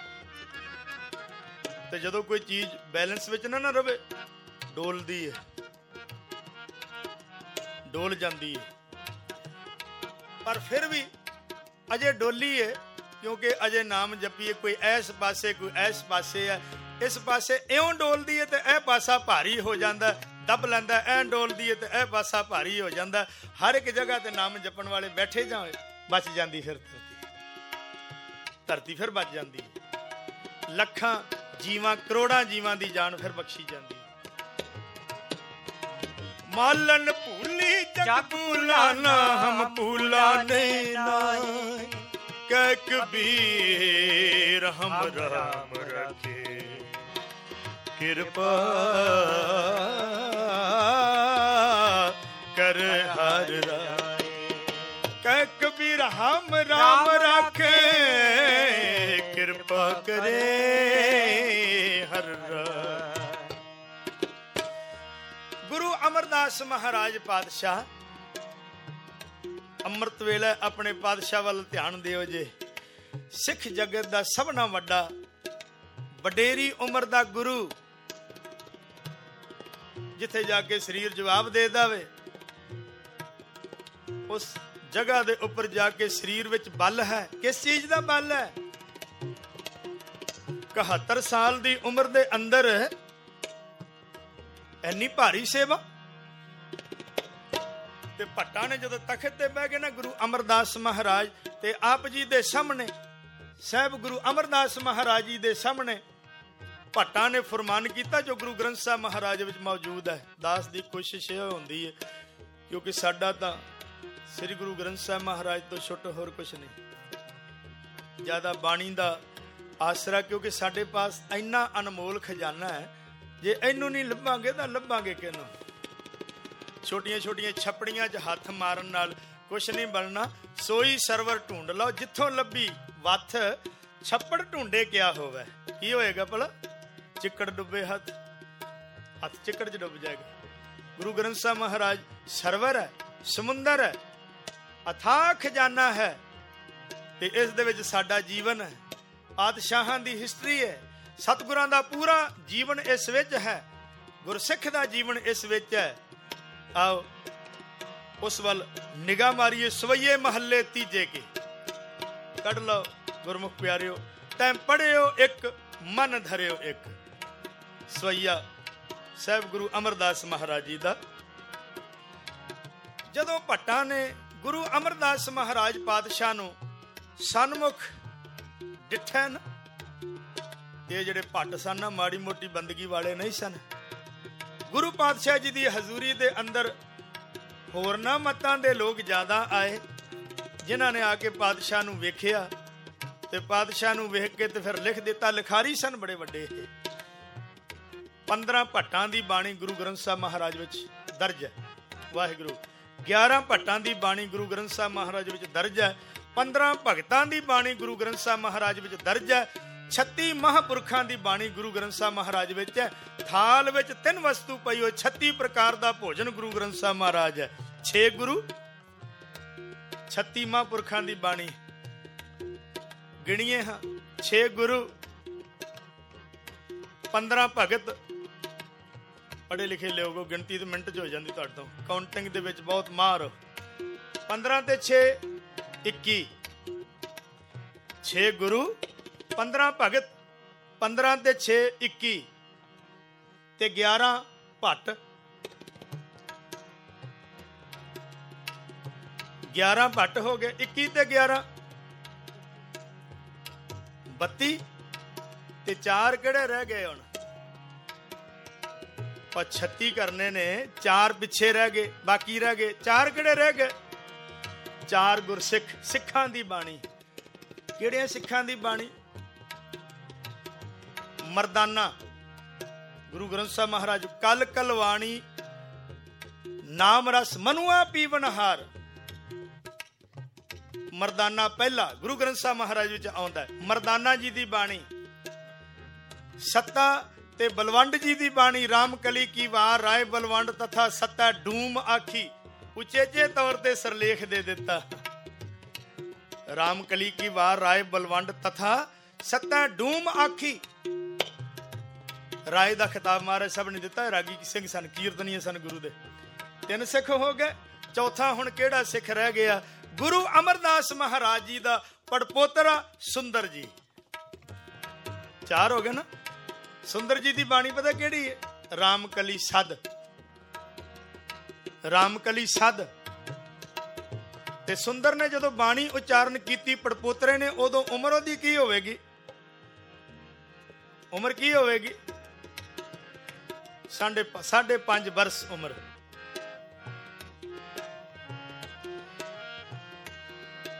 ਤੇ ਜਦੋਂ ਕੋਈ ਚੀਜ਼ ਬੈਲੈਂਸ ਵਿੱਚ ਨਾ ਰਵੇ, ਡੋਲਦੀ ਹੈ, ਡੋਲ ਜਾਂਦੀ ਹੈ। ਪਰ ਫਿਰ ਵੀ ਅਜੇ ਡੋਲੀ ਹੈ, ਕਿਉਂਕਿ ਅਜੇ ਨਾਮ ਜਪੀਏ। ਕੋਈ ਇਸ ਪਾਸੇ, ਕੋਈ ਇਸ ਪਾਸੇ ਹੈ। ਇਸ ਪਾਸੇ ਇਉਂ ਡੋਲਦੀ ਹੈ ਤੇ ਇਹ ਪਾਸਾ ਭਾਰੀ ਹੋ ਜਾਂਦਾ, ਦੱਬ ਲੈਂਦਾ। ਐਂ ਡੋਲਦੀ ਹੈ ਤੇ ਇਹ ਪਾਸਾ ਭਾਰੀ ਹੋ ਜਾਂਦਾ। ਹਰ ਇੱਕ ਜਗ੍ਹਾ ਤੇ ਨਾਮ ਜਪਣ ਵਾਲੇ ਬੈਠੇ ਜਾਏ, ਬਚ ਜਾਂਦੀ ਫਿਰ ਧਰਤੀ, ਫਿਰ ਬਚ ਜਾਂਦੀ ਹੈ। ਲੱਖਾਂ ਜੀਵਾਂ, ਕਰੋੜਾਂ ਜੀਵਾਂ ਦੀ ਜਾਨ ਫਿਰ ਬਖਸ਼ੀ ਜਾਂਦੀ। मालन भूली जग भूलाना, हम भूलाने नाय। कह कबीर हम राम रखे कृपा कर हर राय। कह कबीर हम राम रखे कृपा करे हर राय। गुरु अमरदास महाराज पातशाह ਅੰਮ੍ਰਿਤ ਵੇਲੇ ਆਪਣੇ ਪਾਤਸ਼ਾਹ ਵੱਲ ਧਿਆਨ ਦਿਓ ਜੇ। ਸਿੱਖ ਜਗਤ ਦਾ ਸਭਨਾ ਵੱਡਾ ਵਡੇਰੀ ਉਮਰ ਦਾ ਗੁਰੂ, ਜਿੱਥੇ ਜਾ ਕੇ ਸਰੀਰ ਜਵਾਬ ਦੇ ਦੇਵੇ, ਉਸ ਜਗ੍ਹਾ ਦੇ ਉੱਪਰ ਜਾ ਕੇ ਸਰੀਰ ਵਿੱਚ ਬਲ ਹੈ। ਕਿਸ ਚੀਜ਼ ਦਾ ਬਲ ਹੈ? 71 ਸਾਲ ਦੀ ਉਮਰ ਦੇ ਅੰਦਰ ਇੰਨੀ ਭਾਰੀ ਸੇਵਾ। ਤੇ ਭੱਟਾ ਨੇ ਜਦੋਂ ਤਖਤ ਤੇ ਬਹਿ ਗਏ ਨਾ ਗੁਰੂ ਅਮਰਦਾਸ ਮਹਾਰਾਜ, ਤੇ ਆਪ ਜੀ ਦੇ ਸਾਹਮਣੇ, ਸਾਹਿਬ ਗੁਰੂ ਅਮਰਦਾਸ ਮਹਾਰਾਜ ਜੀ ਦੇ ਸਾਹਮਣੇ ਭੱਟਾ ਨੇ ਫਰਮਾਨ ਕੀਤਾ ਜੋ ਗੁਰੂ ਗ੍ਰੰਥ ਸਾਹਿਬ ਮਹਾਰਾਜ ਵਿੱਚ ਮੌਜੂਦ ਹੈ। ਦਾਸ ਦੀ ਕੋਸ਼ਿਸ਼ ਇਹ ਹੁੰਦੀ ਹੈ, ਕਿਉਂਕਿ ਸਾਡਾ ਤਾਂ ਸ੍ਰੀ ਗੁਰੂ ਗ੍ਰੰਥ ਸਾਹਿਬ ਮਹਾਰਾਜ ਤੋਂ ਛੁੱਟ ਹੋਰ ਕੁਛ ਨਹੀਂ। ਜ਼ਿਆਦਾ ਬਾਣੀ ਦਾ ਆਸਰਾ, ਕਿਉਂਕਿ ਸਾਡੇ ਪਾਸ ਇੰਨਾ ਅਨਮੋਲ ਖਜ਼ਾਨਾ ਹੈ, ਜੇ ਇਹਨੂੰ ਨਹੀਂ ਲੱਭਾਂਗੇ ਤਾਂ ਲੱਭਾਂਗੇ ਕਿਹਨੂੰ? ਛੋਟੀਆਂ ਛੋਟੀਆਂ ਛੱਪੜੀਆਂ 'ਚ ਹੱਥ ਮਾਰਨ ਨਾਲ ਕੁਛ ਨਹੀਂ ਬਣਨਾ। ਸੋਈ ਸਰਵਰ ਢੂੰਡ ਲਓ, ਜਿੱਥੋਂ ਲੱਭੀ ਵੱਥ ਛੱਪੜ ਢੂੰਡੇ ਕਿਆ ਹੋਵੇ। ਕੀ ਹੋਏਗਾ ਭਲਾ? ਚਿੱਕੜ ਡੁੱਬੇ ਹੱਥ, ਹੱਥ ਚਿੱਕੜ 'ਚ ਡੁੱਬ ਜਾਏਗਾ। ਗੁਰੂ ਗ੍ਰੰਥ ਸਾਹਿਬ ਮਹਾਰਾਜ ਸਰਵਰ ਹੈ, ਸਮੁੰਦਰ ਹੈ, ਅਥਾਹ ਖਜ਼ਾਨਾ ਹੈ, ਤੇ ਇਸ ਦੇ ਵਿੱਚ ਸਾਡਾ ਜੀਵਨ ਹੈ। ਪਾਤਸ਼ਾਹਾਂ ਦੀ ਹਿਸਟਰੀ ਹੈ, ਸਤਿਗੁਰਾਂ ਦਾ ਪੂਰਾ ਜੀਵਨ ਇਸ ਵਿੱਚ ਹੈ, ਗੁਰਸਿੱਖ ਦਾ ਜੀਵਨ ਇਸ ਵਿੱਚ ਹੈ। ਆਓ ਉਸ ਵੱਲ ਨਿਗਾਹ ਮਾਰੀਏ। ਸਵਈਏ ਮਹੱਲੇ ਤੀਜੇ ਕੇ ਕੱਢ ਲਓ ਗੁਰਮੁਖ ਪਿਆਰਿਓ। ਤੈਂ ਪੜ੍ਹਿਓ ਇੱਕ ਮਨ ਧਰਿਓ ਇੱਕ। ਸਵਈਆ ਸਾਹਿਬ ਗੁਰੂ ਅਮਰਦਾਸ ਮਹਾਰਾਜ ਜੀ ਦਾ। ਜਦੋਂ ਭੱਟਾ ਨੇ ਗੁਰੂ ਅਮਰਦਾਸ ਮਹਾਰਾਜ ਪਾਤਸ਼ਾਹ ਨੂੰ ਸਨਮੁਖ ਡਿੱਠਾ ਨਾ, ਇਹ ਜਿਹੜੇ ਭੱਟ ਸਨ ਨਾ, ਮਾੜੀ ਮੋਟੀ ਬੰਦਗੀ ਵਾਲੇ ਨਹੀਂ ਸਨ। ਗੁਰੂ ਪਾਤਸ਼ਾਹ ਜੀ ਦੀ ਹਜ਼ੂਰੀ ਦੇ ਅੰਦਰ ਹੋਰਨਾਂ ਮਤਾਂ ਦੇ ਲੋਕ ਜ਼ਿਆਦਾ ਆਏ, ਜਿਨ੍ਹਾਂ ਨੇ ਆ ਕੇ ਪਾਤਸ਼ਾਹ ਨੂੰ ਵੇਖਿਆ, ਤੇ ਪਾਤਸ਼ਾਹ ਨੂੰ ਵੇਖ ਕੇ ਤੇ ਫਿਰ ਲਿਖ ਦਿੱਤਾ। ਲਿਖਾਰੀ ਸਨ ਬੜੇ ਵੱਡੇ। 15 ਭੱਟਾਂ ਦੀ ਬਾਣੀ ਗੁਰੂ ਗ੍ਰੰਥ ਸਾਹਿਬ ਮਹਾਰਾਜ ਵਿੱਚ ਦਰਜ ਹੈ। ਵਾਹਿਗੁਰੂ। 11 ਭੱਟਾਂ ਦੀ ਬਾਣੀ ਗੁਰੂ ਗ੍ਰੰਥ ਸਾਹਿਬ ਮਹਾਰਾਜ ਵਿੱਚ ਦਰਜ ਹੈ। 15 ਭਗਤਾਂ ਦੀ ਬਾਣੀ ਗੁਰੂ ਗ੍ਰੰਥ ਸਾਹਿਬ ਮਹਾਰਾਜ ਵਿੱਚ ਦਰਜ ਹੈ। 36 ਮਹਾਂਪੁਰਖਾਂ ਦੀ ਬਾਣੀ ਗੁਰੂ ਗ੍ਰੰਥ ਸਾਹਿਬ ਮਹਾਰਾਜ ਵਿੱਚ ਹੈ। ਥਾਲ ਵਿੱਚ 3 ਵਸਤੂ ਪਈ ਹੋਈ, 36 ਪ੍ਰਕਾਰ ਦਾ ਭੋਜਨ ਗੁਰੂ ਗ੍ਰੰਥ ਸਾਹਿਬ ਮਹਾਰਾਜ ਹੈ। 6 ਗੁਰੂ, 36 ਮਹਾਂਪੁਰਖਾਂ ਦੀ ਬਾਣੀ ਗਿਣੀਏ ਹਾਂ। 6 ਗੁਰੂ, 15 ਭਗਤ। ਪੜ੍ਹੇ ਲਿਖੇ ਲੋਗੋ, ਗਿਣਤੀ ਤੇ ਮਿੰਟ 'ਚ ਹੋ ਜਾਂਦੀ ਤੁਹਾਡੇ ਤੋਂ, ਕਾਊਂਟਿੰਗ ਦੇ ਵਿੱਚ ਬਹੁਤ ਮਾਹਰ ਹੋ। 15 ਤੇ 6 21। 6 ਗੁਰੂ, 15 ਭਗਤ, 15 ਤੇ 6 21, ਤੇ 11 ਭੱਟ। 11 ਭੱਟ ਹੋ ਗਏ। 21 ਤੇ 11 32, ਤੇ 4 ਕਿਹੜੇ ਰਹਿ ਗਏ ਹੁਣ? 36 ਕਰਨੇ ਨੇ, 4 ਪਿੱਛੇ ਰਹਿ ਗਏ, ਬਾਕੀ ਰਹਿ ਗਏ 4 ਕਿਹੜੇ ਰਹਿ ਗਏ? 4 ਗੁਰਸਿੱਖ, ਸਿੱਖਾਂ ਦੀ ਬਾਣੀ। ਕਿਹੜੀਆਂ ਸਿੱਖਾਂ ਦੀ ਬਾਣੀ? ਮਰਦਾਨਾ ਗੁਰੂ ਗ੍ਰੰਥ ਸਾਹਿਬ ਮਹਾਰਾਜ। ਕਲ ਕਲਵਾਣੀ ਨਾਮ ਰਸ ਮਨੁਆ ਪੀਵਨਹਾਰ। ਮਰਦਾਨਾ ਪਹਿਲਾ ਗੁਰੂ ਗ੍ਰੰਥ ਸਾਹਿਬ ਮਹਾਰਾਜ ਵਿੱਚ ਆਉਂਦਾ ਹੈ। ਮਰਦਾਨਾ ਜੀ ਦੀ ਬਾਣੀ। ਸੱਤਾ ਤੇ ਬਲਵੰਡ ਜੀ ਦੀ ਬਾਣੀ। ਰਾਮ ਕਲੀ ਕੀ ਵਾਰ ਰਾਏ ਬਲਵੰਡ ਤਥਾ ਸੱਤਾ ਡੂਮ ਆਖੀ। ਉਚੇਚੇ ਤੌਰ ਤੇ ਸਰਲੇਖ ਦੇ ਦਿੱਤਾ। ਰਾਮ ਕਲੀ ਕੀ ਵਾਰ ਰਾਏ ਬਲਵੰਡ ਤਥਾ ਸੱਤਾ ਡੂਮ ਆਖੀ। ਰਾਏ ਦਾ ਖਿਤਾਬ ਮਹਾਰਾਜ ਸਾਹਿਬ ਨੇ ਦਿੱਤਾ। ਰਾਗੀ ਸਿੰਘ ਸਨ, ਕੀਰਤਨੀਏ ਸਨ ਗੁਰੂ ਦੇ। 3 ਸਿੱਖ ਹੋ ਗਏ। ਚੌਥਾ ਹੁਣ ਕਿਹੜਾ ਸਿੱਖ ਰਹਿ ਗਿਆ? ਗੁਰੂ ਅਮਰਦਾਸ ਮਹਾਰਾਜ ਜੀ ਦਾ ਪੜਪੋਤਰਾ ਸੁੰਦਰ ਜੀ। 4 ਹੋ ਗਏ ਨਾ। ਸੁੰਦਰ ਜੀ ਦੀ ਬਾਣੀ ਪਤਾ ਕਿਹੜੀ ਹੈ? ਰਾਮ ਕਲੀ ਸਦ। ਰਾਮ ਕਲੀ ਸਦ। ਤੇ ਸੁੰਦਰ ਨੇ ਜਦੋਂ ਬਾਣੀ ਉਚਾਰਨ ਕੀਤੀ ਪੜਪੋਤਰੇ ਨੇ, ਉਦੋਂ ਉਮਰ ਉਹਦੀ ਕੀ ਹੋਵੇਗੀ? ਉਮਰ ਕੀ ਹੋਵੇਗੀ? 5.5 ਬਰਸ ਉਮਰ।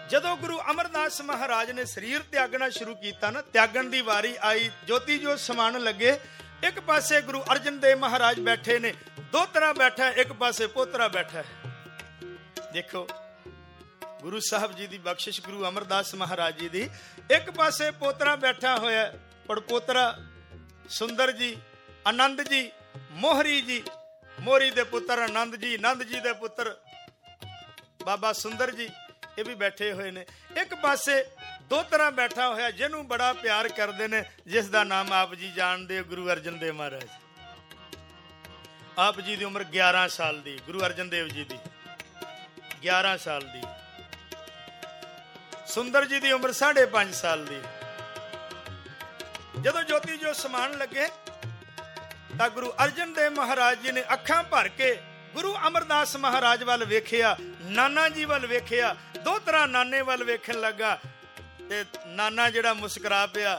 ਜਦੋਂ ਗੁਰੂ ਅਮਰਦਾਸ ਮਹਾਰਾਜ ਨੇ ਸਰੀਰ ਤਿਆਗਣਾ ਸ਼ੁਰੂ ਕੀਤਾ ਨਾ, ਤਿਆਗਣ ਦੀ ਵਾਰੀ ਆਈ, ਜੋਤੀ ਜੋ ਸਮਾਨ ਲੱਗੇ, ਇੱਕ ਪਾਸੇ ਗੁਰੂ ਅਰਜਨ ਦੇਵ ਮਹਾਰਾਜ ਬੈਠੇ ਨੇ, ਦੋਤਰਾ ਬੈਠਾ, ਇੱਕ ਪਾਸੇ ਪੋਤਰਾ ਬੈਠਾ। ਦੇਖੋ ਗੁਰੂ ਸਾਹਿਬ ਜੀ ਦੀ ਬਖਸ਼ਿਸ਼, ਗੁਰੂ ਅਮਰਦਾਸ ਮਹਾਰਾਜ ਜੀ ਦੀ। ਇੱਕ ਪਾਸੇ ਪੋਤਰਾ ਬੈਠਾ ਹੋਇਆ, ਪੜਪੋਤਰਾ ਸੁੰਦਰ ਜੀ, ਆਨੰਦ ਜੀ, ਮੋਹਰੀ ਜੀ, ਮੋਹਰੀ ਦੇ ਪੁੱਤਰ ਆਨੰਦ ਜੀ, ਆਨੰਦ ਜੀ ਦੇ ਪੁੱਤਰ ਬਾਬਾ ਸੁੰਦਰ ਜੀ, ਇਹ ਵੀ ਬੈਠੇ ਹੋਏ ਨੇ। ਇੱਕ ਪਾਸੇ ਦੋਤਰਾ ਬੈਠਾ ਹੋਇਆ, ਜਿਹਨੂੰ ਬੜਾ ਪਿਆਰ ਕਰਦੇ ਨੇ, ਜਿਸ ਦਾ ਨਾਮ ਆਪ ਜੀ ਜਾਣਦੇ ਹੋ, ਗੁਰੂ ਅਰਜਨ ਦੇਵ ਮਹਾਰਾਜ। ਆਪ ਜੀ ਦੀ ਉਮਰ 11 ਸਾਲ ਦੀ, ਗੁਰੂ ਅਰਜਨ ਦੇਵ ਜੀ ਦੀ 11 ਸਾਲ ਦੀ। ਸੁੰਦਰ ਜੀ ਦੀ ਉਮਰ 5.5 ਸਾਲ ਦੀ। ਜਦੋਂ ਜੋਤੀ ਜੋ ਸਮਾਨ ਲੱਗੇ ਤਾਂ ਗੁਰੂ ਅਰਜਨ ਦੇਵ ਮਹਾਰਾਜ ਜੀ ਨੇ ਅੱਖਾਂ ਭਰ ਕੇ ਗੁਰੂ ਅਮਰਦਾਸ ਮਹਾਰਾਜ ਵੱਲ ਵੇਖਿਆ, ਨਾਨਾ ਜੀ ਵੱਲ ਵੇਖਿਆ, ਦੋਤਰਾ ਨਾਨੇ ਵੱਲ ਵੇਖਣ ਲੱਗਾ ਤੇ ਨਾਨਾ ਜਿਹੜਾ ਮੁਸਕਰਾ ਪਿਆ,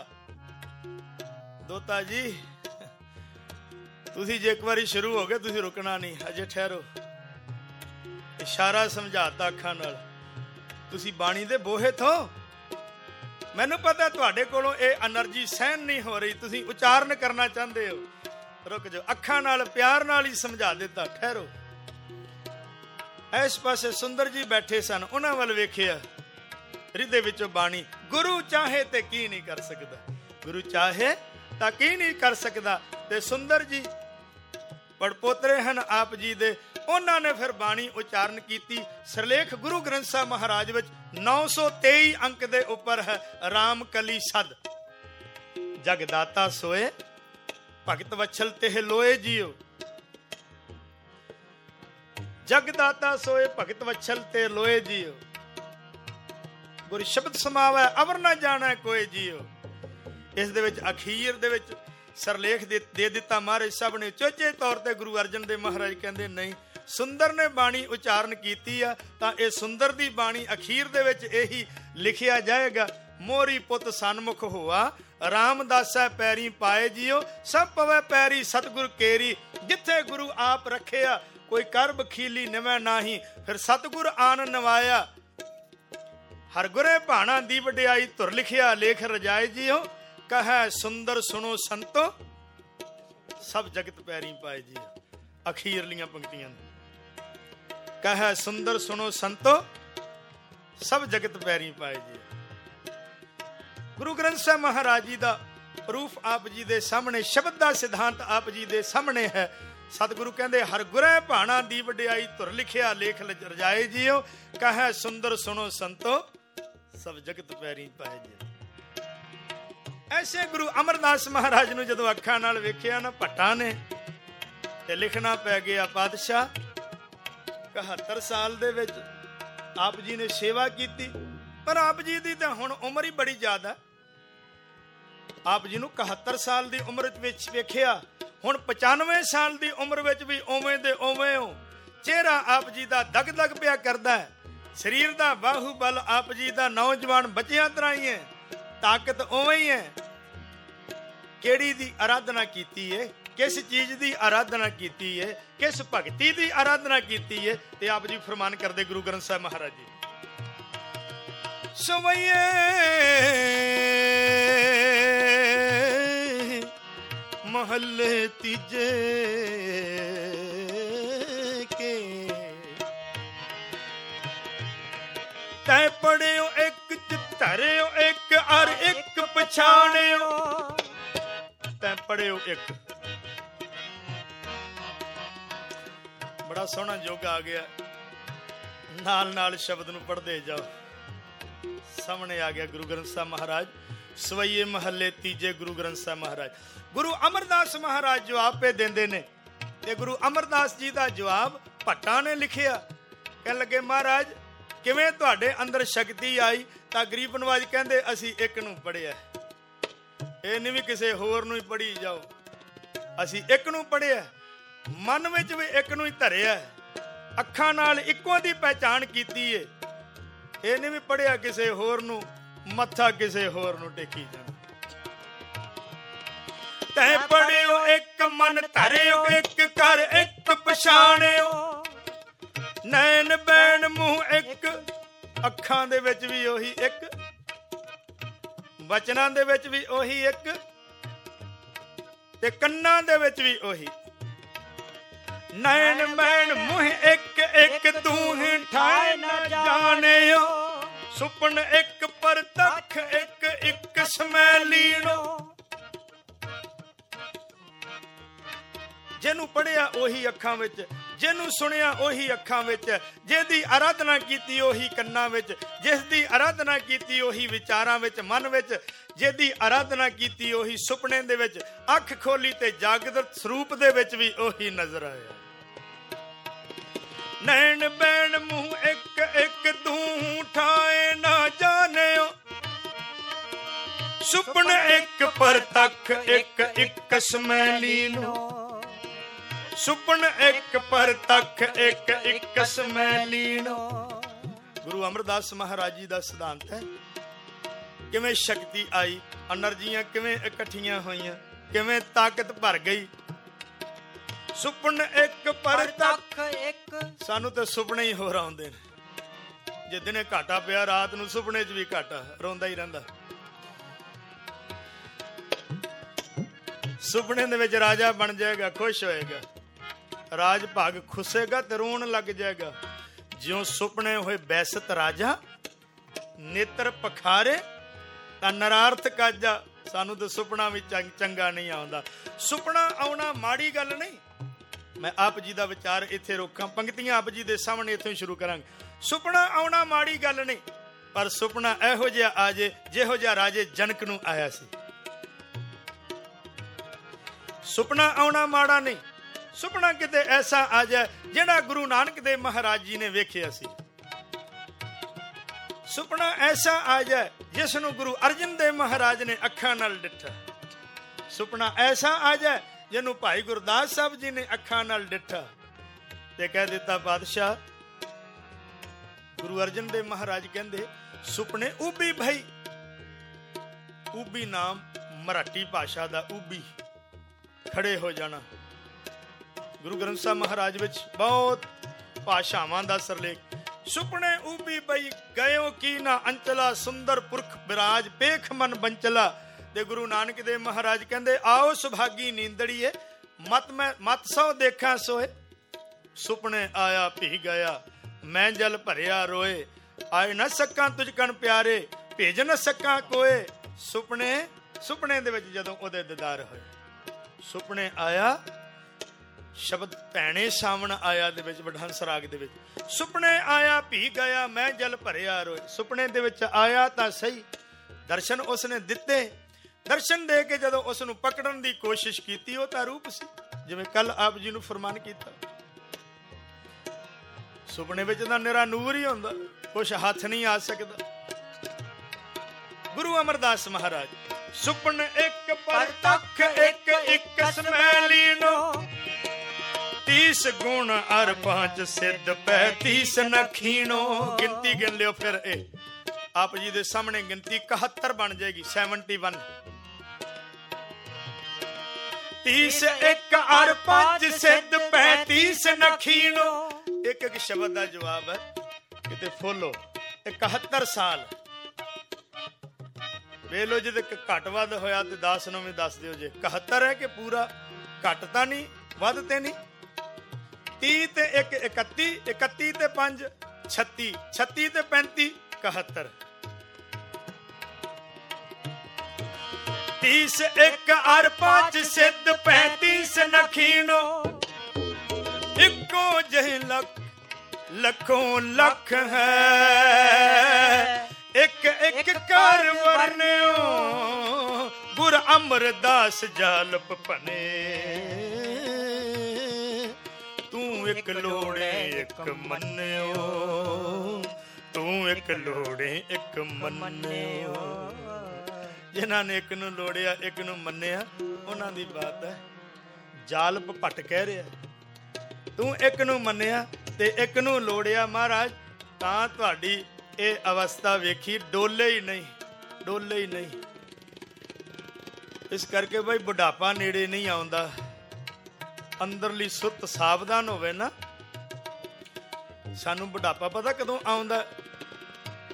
ਦੋਤਾ ਜੀ ਤੁਸੀਂ ਜੇ ਇੱਕ ਵਾਰੀ ਸ਼ੁਰੂ ਹੋ ਗਏ ਤੁਸੀਂ ਰੁਕਣਾ ਨਹੀਂ, ਅਜੇ ਠਹਿਰੋ। ਇਸ਼ਾਰਾ ਸਮਝਾਤਾ ਅੱਖਾਂ ਨਾਲ, ਤੁਸੀਂ ਬਾਣੀ ਦੇ ਬੋਹੇ ਥੋ, ਮੈਨੂੰ ਪਤਾ ਤੁਹਾਡੇ ਕੋਲੋਂ ਇਹ એનર્ਜੀ ਸਹਿਨ ਨਹੀਂ ਹੋ ਰਹੀ, ਤੁਸੀਂ ਉਚਾਰਨ ਕਰਨਾ ਚਾਹੁੰਦੇ ਹੋ, ਰੁਕ ਜਾਓ। ਅੱਖਾਂ ਨਾਲ ਪਿਆਰ ਨਾਲ ਹੀ ਸਮਝਾ ਦਿੱਤਾ, ਠਹਿਰੋ। ਇਸ ਪਾਸੇ ਸੁੰਦਰ ਜੀ ਬੈਠੇ ਸਨ, ਉਹਨਾਂ ਵੱਲ ਵੇਖਿਆ, ਹਿਰਦੇ ਵਿੱਚੋਂ ਬਾਣੀ, ਗੁਰੂ ਚਾਹੇ ਤੇ ਕੀ ਨਹੀਂ ਕਰ ਸਕਦਾ, ਗੁਰੂ ਚਾਹੇ ਤਾਂ ਕੀ ਨਹੀਂ ਕਰ ਸਕਦਾ। ਤੇ ਸੁੰਦਰ ਜੀ ਪੜਪੋਤਰੇ ਹਨ ਆਪ ਜੀ ਦੇ, ਉਹਨਾਂ ਨੇ ਫਿਰ ਬਾਣੀ ਉਚਾਰਨ ਕੀਤੀ। ਸਿਰਲੇਖ ਗੁਰੂ ਗ੍ਰੰਥ ਸਾਹਿਬ ਮਹਾਰਾਜ ਵਿੱਚ 923 ਅੰਕ ਦੇ ਉੱਪਰ ਹੈ, ਰਾਮ ਕਲੀ ਸਦ ਜਗਦਾਤਾ ਸੋਏ ਭਗਤ ਵਛਲ ਤੇ ਲੋਏ ਜੀਓ, ਜਗਦਾਤਾ ਸੋਏ ਭਗਤ ਵਛਲ ਤੇ ਲੋਏ ਜੀਓ, ਗੁਰ ਸ਼ਬਦ ਸਮਾਵੈ ਅਵਰ ਨਾ ਜਾਣੈ ਕੋਏ ਜੀਓ। ਇਸ ਦੇ ਵਿੱਚ ਅਖੀਰ ਦੇ ਵਿੱਚ ਸਰਲੇਖ ਦੇ ਦਿੱਤਾ ਮਹਾਰਾਜ ਸਾਹਿਬ ਨੇ ਚੋਚੇ ਤੌਰ ਤੇ। ਗੁਰੂ ਅਰਜਨ ਦੇਵ ਮਹਾਰਾਜ ਕਹਿੰਦੇ ਨਹੀਂ, ਸੁੰਦਰ ਨੇ ਬਾਣੀ ਉਚਾਰਨ ਕੀਤੀ ਆ ਤਾਂ ਇਹ ਸੁੰਦਰ ਦੀ ਬਾਣੀ ਅਖੀਰ ਦੇ ਵਿੱਚ ਇਹੀ ਲਿਖਿਆ ਜਾਏਗਾ, ਮੋਰੀ ਪੁੱਤ ਸਨਮੁਖ ਹੋਆ ਰਾਮਦਾਸੈ ਪੈਰੀ ਪਾਏ ਜੀਓ, ਸਭ ਪਵੈ ਪੈਰੀ ਸਤਿਗੁਰ ਕੇਰੀ, ਜਿੱਥੇ ਗੁਰੂ ਆਪ ਰੱਖਿਆ ਕੋਈ ਕਰ ਬਖੀਲੀ ਨਿਵੈ ਨਾਹੀ, ਫਿਰ ਸਤਿਗੁਰ ਆਨ ਨਵਾਇਆ, ਹਰ ਗੁਰੇ ਭਾਣਾ ਦੀ ਵਡਿਆਈ ਧੁਰ ਲਿਖਿਆ ਲੇਖ ਰਜਾਏ ਜੀਓ, ਕਹੈ ਸੁੰਦਰ ਸੁਣੋ ਸੰਤੋ ਸਭ ਜਗਤ ਪੈਰੀ ਪਾਏ ਜੀਓ। ਅਖੀਰਲੀਆਂ ਪੰਕਤੀਆਂ, ਕਹੈ ਸੁੰਦਰ ਸੁਣੋ ਸੰਤੋ ਸਭ ਜਗਤ ਪੈਰੀ ਪਾਏ ਜੀਓ। ਗੁਰੂ ਗ੍ਰੰਥ ਸਾਹਿਬ ਮਹਾਰਾਜ ਜੀ ਦਾ ਪ੍ਰੂਫ ਆਪ ਜੀ ਦੇ ਸਾਹਮਣੇ, ਸ਼ਬਦ ਦਾ ਸਿਧਾਂਤ ਆਪ ਜੀ ਦੇ ਸਾਹਮਣੇ ਹੈ। ਸਤਿਗੁਰੂ ਕਹਿੰਦੇ ਹਰ ਗੁਰੇ ਭਾਣਾ ਦੀ ਵਡਿਆਈ ਧੁਰ ਲਿਖਿਆ ਲੇਖ ਰਜਾਏ ਜੀਓ, ਕਹੈ ਸੁੰਦਰ ਸੁਣੋ ਸੰਤੋ ਸਭ ਜਗਤ ਪੈਰੀ ਪਾਏ ਜੀਓ। ਐਸੇ ਗੁਰੂ ਅਮਰਦਾਸ ਮਹਾਰਾਜ ਨੂੰ ਜਦੋਂ ਅੱਖਾਂ ਨਾਲ ਵੇਖਿਆ ਨਾ ਭੱਟਾਂ ਨੇ, ਤੇ ਲਿਖਣਾ ਪੈ ਗਿਆ, ਪਾਤਸ਼ਾਹ 71 ਸਾਲ ਦੇ ਵਿੱਚ ਆਪ ਜੀ ਨੇ ਸੇਵਾ ਕੀਤੀ, ਪਰ ਆਪ ਜੀ ਦੀ ਤਾਂ ਹੁਣ ਉਮਰ ਹੀ ਬੜੀ ਜ਼ਿਆਦਾ। ਆਪ ਜੀ ਨੂੰ 71 ਸਾਲ ਦੀ ਉਮਰ ਵਿੱਚ ਵੇਖਿਆ, ਹੁਣ 95 ਸਾਲ ਦੀ ਉਮਰ ਵਿੱਚ ਵੀ ਉਵੇਂ ਦੇ ਉਵੇਂ ਹੋ। ਚਿਹਰਾ ਆਪ ਜੀ ਦਾ ਦਗ ਦਗ ਪਿਆ ਕਰਦਾ ਹੈ, ਸਰੀਰ ਦਾ ਬਾਹੂਬਲ ਆਪ ਜੀ ਦਾ ਨੌਜਵਾਨ ਬੱਚਿਆਂ ਤਰ੍ਹਾਂ ਹੀ ਹੈ, ਤਾਕਤ ਉਵੇਂ ਹੀ ਹੈ। ਕਿਹੜੀ ਦੀ ਆਰਾਧਨਾ ਕੀਤੀ ਹੈ, ਕਿਸ ਚੀਜ਼ ਦੀ ਆਰਾਧਨਾ ਕੀਤੀ ਹੈ, ਕਿਸ ਭਗਤੀ ਦੀ ਆਰਾਧਨਾ ਕੀਤੀ ਹੈ, ਤੇ ਆਪ ਜੀ ਫਰਮਾਨ ਕਰਦੇ ਗੁਰੂ ਗ੍ਰੰਥ ਸਾਹਿਬ ਮਹਾਰਾਜ ਜੀ, ਸਵਈਏ ਮਹੱਲੇ ਤੀਜੇ ਕੇ ਤੈ ਪੜਿਓ ਇੱਕ ਧਰਿਓ ਇੱਕ ਅਰ ਇੱਕ ਪਛਾਣਿਓ, ਤੈ ਪੜਿਓ ਇੱਕ। ਬੜਾ ਸੋਹਣਾ ਯੁੱਗ ਆ ਗਿਆ, ਨਾਲ ਨਾਲ ਸ਼ਬਦ ਨੂੰ ਪੜ੍ਹਦੇ ਜਾਓ। ਸਾਹਮਣੇ ਆ ਗਿਆ ਗੁਰੂ ਗ੍ਰੰਥ ਸਾਹਿਬ ਮਹਾਰਾਜ, ਸਵਈਏ ਮਹੱਲੇ ਤੀਜੇ ਗੁਰੂ ਗ੍ਰੰਥ ਸਾਹਿਬ ਮਹਾਰਾਜ। ਗੁਰੂ ਅਮਰਦਾਸ ਮਹਾਰਾਜ ਜਵਾਬ ਪੇ ਦਿੰਦੇ ਨੇ, ਤੇ ਗੁਰੂ ਅਮਰਦਾਸ ਜੀ ਦਾ ਜਵਾਬ ਭੱਟਾਂ ਨੇ ਲਿਖਿਆ। ਕਹਿਣ ਲੱਗੇ ਮਹਾਰਾਜ ਕਿਵੇਂ ਤੁਹਾਡੇ ਅੰਦਰ ਸ਼ਕਤੀ ਆਈ? ਤਾਂ ਗਰੀਬ ਨਵਾਜ ਕਹਿੰਦੇ ਅਸੀਂ ਇੱਕ ਨੂੰ ਪੜ੍ਹਿਆ, ਇਹ ਨਹੀਂ ਵੀ ਕਿਸੇ ਹੋਰ ਨੂੰ ਹੀ ਪੜ੍ਹੀ ਜਾਓ, ਅਸੀਂ ਇੱਕ ਨੂੰ ਪੜ੍ਹਿਆ, ਮਨ ਵਿੱਚ ਵੀ ਇੱਕ ਨੂੰ ਹੀ ਧਰਿਆ, ਅੱਖਾਂ ਨਾਲ ਇੱਕੋ ਦੀ ਪਹਿਚਾਣ ਕੀਤੀ ਏ। ਇਹ ਨਹੀਂ ਵੀ ਪੜ੍ਹਿਆ ਕਿਸੇ ਹੋਰ ਨੂੰ, ਮੱਥਾ ਕਿਸੇ ਹੋਰ ਨੂੰ ਟੇਕੀ ਜਾਣਾ। ਤੈ ਪੜਿਓ ਇੱਕ ਮਨ ਧਰਿਓ ਇੱਕ ਕਰ ਇੱਕ ਪਛਾਣਿਓ, ਨੈਣ ਬੈਣ ਮੂੰਹ ਇੱਕ ਅੱਖਾਂ ਦੇ ਵਿੱਚ ਵੀ ਉਹੀ ਇੱਕ, ਬਚਨਾਂ ਦੇ ਵਿੱਚ ਵੀ ਉਹੀ ਇੱਕ, ਤੇ ਕੰਨਾਂ ਦੇ ਵਿੱਚ ਵੀ ਉਹੀ। ਨੈਣ ਮੈਣ ਮੂੰਹ ਇੱਕ ਇੱਕ ਤੂੰ ਹੀ ਠਾਏ ਨਾ ਜਾਣਿਓ, ਸੁਪਨ ਇੱਕ ਪਰਤੱਖ ਇੱਕ ਇੱਕ ਸਮੈਲੀਣੋ। ਜਿਹਨੂੰ ਪੜ੍ਹਿਆ ਉਹੀ ਅੱਖਾਂ ਵਿੱਚ, ਜਿਹਨੂੰ ਸੁਣਿਆ ਉਹੀ ਅੱਖਾਂ ਵਿੱਚ, ਜਿਹਦੀ ਆਰਾਧਨਾ ਕੀਤੀ ਉਹੀ ਕੰਨਾਂ ਵਿੱਚ, ਜਿਸ ਦੀ ਆਰਾਧਨਾ ਕੀਤੀ ਉਹੀ ਵਿਚਾਰਾਂ ਵਿੱਚ, ਮਨ ਵਿੱਚ, ਜਿਹਦੀ ਆਰਾਧਨਾ ਕੀਤੀ ਉਹੀ ਸੁਪਨੇ ਦੇ ਵਿੱਚ, ਅੱਖ ਖੋਲੀ ਤੇ ਜਾਗਰਤ ਸਰੂਪ ਦੇ ਵਿੱਚ ਵੀ ਉਹੀ ਨਜ਼ਰ ਆਇਆ। ਨੈਣ ਬੈਣ ਮੂੰਹ ਇੱਕ ਇੱਕ ਤੂੰ ਠਾਏ ਨਾ ਜਾਣਿਓ, ਸੁਪਨ ਇੱਕ ਪਰਤੱਖ ਇੱਕ ਇੱਕ ਸਮੈਲੀਣੋ, ਸੁਪਨ ਇੱਕ ਪਰਤੱਖ ਇੱਕ ਇੱਕ ਸਮੈਲੀਣੋ। ਗੁਰੂ ਅਮਰਦਾਸ ਮਹਾਰਾਜ ਜੀ ਦਾ ਸਿਧਾਂਤ ਹੈ, ਕਿਵੇਂ ਸ਼ਕਤੀ ਆਈ, ਐਨਰਜੀਆਂ ਕਿਵੇਂ ਇਕੱਠੀਆਂ ਹੋਈਆਂ, ਕਿਵੇਂ ਤਾਕਤ ਭਰ ਗਈ। ਸੁਪਨ ਇੱਕ ਪਰਤੱਖ ਇੱਕ। ਸਾਨੂੰ ਤਾਂ ਸੁਪਨੇ ਹੀ ਹੋਰ ਆਉਂਦੇ ਨੇ। ਜੇ ਦਿਨੇ ਘਾਟਾ ਪਿਆ, ਰਾਤ ਨੂੰ ਸੁਪਨੇ 'ਚ ਵੀ ਘਾਟਾ, ਰੋਂਦਾ ਹੀ ਰਹਿੰਦਾ। ਸੁਪਨੇ ਦੇ ਵਿੱਚ ਰਾਜਾ ਬਣ ਜਾਏਗਾ, ਖੁਸ਼ ਹੋਏਗਾ, ਰਾਜ ਭਾਗ ਖੁੱਸੇਗਾ ਤੇ ਰੋਣ ਲੱਗ ਜਾਏਗਾ। ਜਿਉਂ ਸੁਪਨੇ ਹੋਏ ਬੈਸਤ ਰਾਜਾ, ਨੇਤਰ ਪਖਾਰੇ ਤਾਂ ਨਰਾਰਥ ਕਾਜਾ। ਸਾਨੂੰ ਤਾਂ ਸੁਪਨਾ ਵੀ ਚੰਗਾ ਨਹੀਂ ਆਉਂਦਾ। ਸੁਪਨਾ ਆਉਣਾ ਮਾੜੀ ਗੱਲ ਨਹੀਂ। ਮੈਂ ਆਪ ਜੀ ਦਾ ਵਿਚਾਰ ਇੱਥੇ ਰੋਕਾਂ, ਪੰਕਤੀਆਂ ਆਪ ਜੀ ਦੇ ਸਾਹਮਣੇ ਇੱਥੋਂ ਹੀ ਸ਼ੁਰੂ ਕਰਾਂਗੇ। ਸੁਪਨਾ ਆਉਣਾ ਮਾੜੀ ਗੱਲ ਨਹੀਂ, ਪਰ ਸੁਪਨਾ ਇਹੋ ਜਿਹਾ ਆ ਜੇ ਜਿਹੋ ਜਿਹਾ ਰਾਜੇ ਜਨਕ ਨੂੰ ਆਇਆ ਸੀ। ਸੁਪਨਾ ਆਉਣਾ ਮਾੜਾ ਨਹੀਂ। ਸੁਪਨਾ ਕਿਤੇ ਐਸਾ ਆ ਜਾਏ ਜਿਹੜਾ ਗੁਰੂ ਨਾਨਕ ਦੇਵ ਮਹਾਰਾਜ ਜੀ ਨੇ ਵੇਖਿਆ ਸੀ। ਸੁਪਨਾ ਐਸਾ ਆ ਜਾਏ ਜਿਸ ਨੂੰ ਗੁਰੂ ਅਰਜਨ ਦੇਵ ਮਹਾਰਾਜ ਨੇ ਅੱਖਾਂ ਨਾਲ ਡਿੱਠਾ। ਸੁਪਨਾ ਐਸਾ ਆ ਜਾਏ ਜਿਹਨੂੰ ਭਾਈ ਗੁਰਦਾਸ ਸਾਹਿਬ ਜੀ ਨੇ ਅੱਖਾਂ ਨਾਲ ਡਿੱਠਾ ਤੇ ਕਹਿ ਦਿੱਤਾ, ਪਾਤਸ਼ਾਹ ਗੁਰੂ ਅਰਜਨ ਦੇਵ ਮਹਾਰਾਜ ਕਹਿੰਦੇ ਸੁਪਨੇ ਉਬੀ ਭਾਈ। ਉਬੀ ਨਾਮ ਮਰਾਠੀ ਭਾਸ਼ਾ ਦਾ ਉਬੀ, ਖੜੇ ਹੋ ਜਾਣਾ। ਗੁਰੂ ਗ੍ਰੰਥ ਸਾਹਿਬ ਮਹਾਰਾਜ ਵਿੱਚ ਬਹੁਤ ਭਾਸ਼ਾਵਾਂ ਦਾ ਸਰਲੇਖ। ਸੁਪਨੇ ਉਬੀ ਬਈ ਗਇਓ ਕੀ ਨਾ ਅੰਚਲਾ, ਸੁੰਦਰ ਪੁਰਖ ਬਿਰਾਜ ਪੇਖ ਮਨ ਬੰਚਲਾ। ਤੇ ਗੁਰੂ ਨਾਨਕ ਦੇਵ ਮਹਾਰਾਜ ਕਹਿੰਦੇ, ਆਓ ਸੁਭਾਗੀ ਨੀਂਦੜੀਏ, ਮਤ ਸੋ ਦੇਖਾਂ ਸੋਏ। ਸੁਪਨੇ ਆਇਆ ਭੀ ਗਿਆ, ਮੈਂ ਜਲ ਭਰਿਆ ਰੋਏ। ਆਏ ਨਾ ਸਕਾਂ ਤੁਝ ਕਣ ਪਿਆਰੇ, ਭੇਜ ਨਾ ਸਕਾਂ ਕੋਏ। ਸੁਪਨੇ ਦੇ ਵਿੱਚ ਜਦੋਂ ਉਹਦੇ ਦੀਦਾਰ ਹੋਏ, ਸੁਪਨੇ ਆਇਆ ਸ਼ਬਦ ਭੈਣੇ ਸਾਵਣ ਆਇਆ ਦੇ ਵਿੱਚ ਵਡਹੰਸ ਰਾਗ ਦੇ ਵਿੱਚ। ਸੁਪਨੇ ਆਇਆ ਭੀ ਗਿਆ, ਮੈਂ ਜਲ ਭਰਿਆ ਰੋਏ। ਸੁਪਨੇ ਦੇ ਵਿੱਚ ਆਇਆ ਤਾਂ ਸਹੀ, ਦਰਸ਼ਨ ਉਸਨੇ ਦਿੱਤੇ। ਦਰਸ਼ਨ ਦੇ ਕੇ ਜਦੋਂ ਉਸ ਨੂੰ ਪਕੜਨ ਦੀ ਕੋਸ਼ਿਸ਼ ਕੀਤੀ, ਉਹ ਤਾਂ ਰੂਪ ਸੀ, ਜਿਵੇਂ ਕੱਲ ਆਪ ਜੀ ਨੂੰ ਫਰਮਾਨ ਕੀਤਾ। ਸੁਪਨੇ ਵਿੱਚ ਤਾਂ ਨਿਰਾ ਨੂਰ ਹੀ ਹੁੰਦਾ, ਕੁਛ ਹੱਥ ਨਹੀਂ ਆ ਸਕਦਾ। ਗੁਰੂ ਅਮਰਦਾਸ ਮਹਾਰਾਜ ਸੁਪਨ ਇੱਕ ਪਰਤੱਖ ਇੱਕ ਇੱਕ ਸਮੈਲੀਣੋ, 30 ਗੁਣ ਅਰ 5 ਸਿੱਧ 35 ਨਖੀਣੋ। ਗਿਣਤੀ ਗਿਣ ਲਿਓ ਫਿਰ। ਇਹ ਆਪ ਜੀ ਦੇ ਸਾਹਮਣੇ ਗਿਣਤੀ 71 ਬਣ ਜਾਏਗੀ, 71। 30 ਇੱਕ ਅਰ 5 ਸਿੱਧ 35 ਨਖੀਣੋ। ਇੱਕ ਇੱਕ ਸ਼ਬਦ ਦਾ ਜਵਾਬ ਹੈ, ਕਿਤੇ ਫੋਲੋ। 71 ਸਾਲ ਵੇਖ ਲੋ। ਜੇ ਘੱਟ ਵੱਧ ਹੋਇਆ ਤੇ 10 ਨੂੰ ਵੀ ਦੱਸ ਦਿਓ ਜੇ 71 ਹੈ ਕਿ ਪੂਰਾ। ਘੱਟ ਤਾਂ ਨਹੀਂ, ਵੱਧ ਤੇ ਨਹੀਂ। 30 ਤੇ 1 31, 31 ਤੇ 5 36, 36 ਤੇ 35 71। 30 ਇੱਕ ਅਰ 5 ਸਿੱਧ 35 ਨਖੀਣੋ। ਇੱਕੋ ਜਿਹੇ ਲੱਖੋਂ ਲੱਖ ਹੈ, ਇੱਕ ਇੱਕ ਕਰ ਵਰਨਿਓ। ਗੁਰ ਅਮਰਦਾਸ ਜਾਲਪ ਭਨੇ, ਤੂੰ ਇੱਕ ਲੋੜੇ ਇੱਕ ਮੰਨਿਓ। ਤੂੰ ਇੱਕ ਲੋੜੇ ਇੱਕ ਮੰਨਿਓ। ਜਿਨ੍ਹਾਂ ਨੇ ਇੱਕ ਨੂੰ ਲੋੜਿਆ ਇੱਕ ਨੂੰ ਮੰਨਿਆ, ਉਹਨਾਂ ਦੀ ਬਾਤ ਹੈ। ਜਾਲਪ ਭੱਟ ਕਹਿ ਰਿਹਾ, ਤੂੰ ਇੱਕ ਨੂੰ ਮੰਨਿਆ ਤੇ ਇੱਕ ਨੂੰ ਲੋੜਿਆ ਮਹਾਰਾਜ, ਤਾਂ ਤੁਹਾਡੀ ਇਹ ਅਵਸਥਾ ਵੇਖੀ, ਡੋਲੇ ਹੀ ਨਹੀਂ, ਡੋਲੇ ਹੀ ਨਹੀਂ। ਇਸ ਕਰਕੇ ਬਈ ਬੁਢਾਪਾ ਨੇੜੇ ਨਹੀਂ ਆਉਂਦਾ। ਅੰਦਰਲੀ ਸੁਰਤ ਸਾਵਧਾਨ ਹੋਵੇ ਨਾ। ਸਾਨੂੰ ਬੁਢਾਪਾ ਪਤਾ ਕਦੋਂ ਆਉਂਦਾ?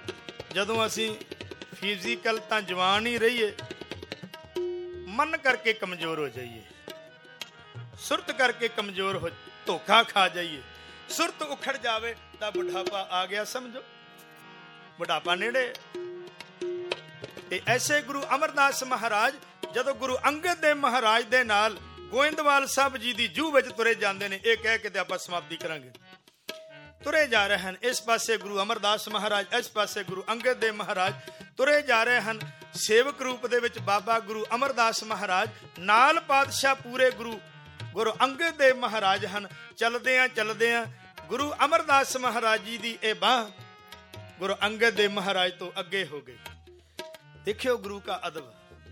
ਜਦੋਂ ਅਸੀਂ ਫਿਜ਼ੀਕਲ ਤਾਂ ਜਵਾਨ ਹੀ ਰਹੀਏ, ਮਨ ਕਰਕੇ ਕਮਜ਼ੋਰ ਹੋ ਜਾਈਏ, ਸੁਰਤ ਕਰਕੇ ਕਮਜ਼ੋਰ ਹੋ, ਧੋਖਾ ਖਾ ਜਾਈਏ, ਸੁਰਤ ਉਖੜ ਜਾਵੇ ਤਾਂ ਬੁਢਾਪਾ ਆ ਗਿਆ ਸਮਝੋ, ਬੁਢਾਪਾ ਨੇੜੇ। ਤੇ ਐਸੇ ਗੁਰੂ ਅਮਰਦਾਸ ਮਹਾਰਾਜ ਜਦੋਂ ਗੁਰੂ ਅੰਗਦ ਦੇਵ ਮਹਾਰਾਜ ਦੇ ਨਾਲ ਗੋਇੰਦਵਾਲ ਸਾਹਿਬ ਜੀ ਦੀ ਜੂਹ ਵਿੱਚ ਤੁਰੇ ਜਾਂਦੇ ਨੇ, ਇਹ ਕਹਿ ਕੇ ਤੇ ਆਪਾਂ ਸਮਾਪਤੀ ਕਰਾਂਗੇ। ਤੁਰੇ ਜਾ ਰਹੇ ਹਨ, ਇਸ ਪਾਸੇ ਗੁਰੂ ਅਮਰਦਾਸ ਮਹਾਰਾਜ, ਇਸ ਪਾਸੇ ਗੁਰੂ ਅੰਗਦ ਦੇਵ ਮਹਾਰਾਜ ਤੁਰੇ ਜਾ ਰਹੇ ਹਨ। ਸੇਵਕ ਰੂਪ ਦੇ ਵਿੱਚ ਬਾਬਾ ਗੁਰੂ ਅਮਰਦਾਸ ਮਹਾਰਾਜ, ਨਾਲ ਪਾਤਸ਼ਾਹ ਪੂਰੇ ਗੁਰੂ ਅੰਗਦ ਦੇਵ ਮਹਾਰਾਜ ਹਨ। ਚਲਦਿਆਂ ਗੁਰੂ ਅਮਰਦਾਸ ਮਹਾਰਾਜ ਜੀ ਦੀ ਇਹ ਬਾਂਹ ਗੁਰੂ ਅੰਗਦ ਦੇਵ ਮਹਾਰਾਜ ਤੋਂ ਅੱਗੇ ਹੋ ਗਈ। ਦੇਖਿਓ ਗੁਰੂ ਕਾ ਅਦਬ।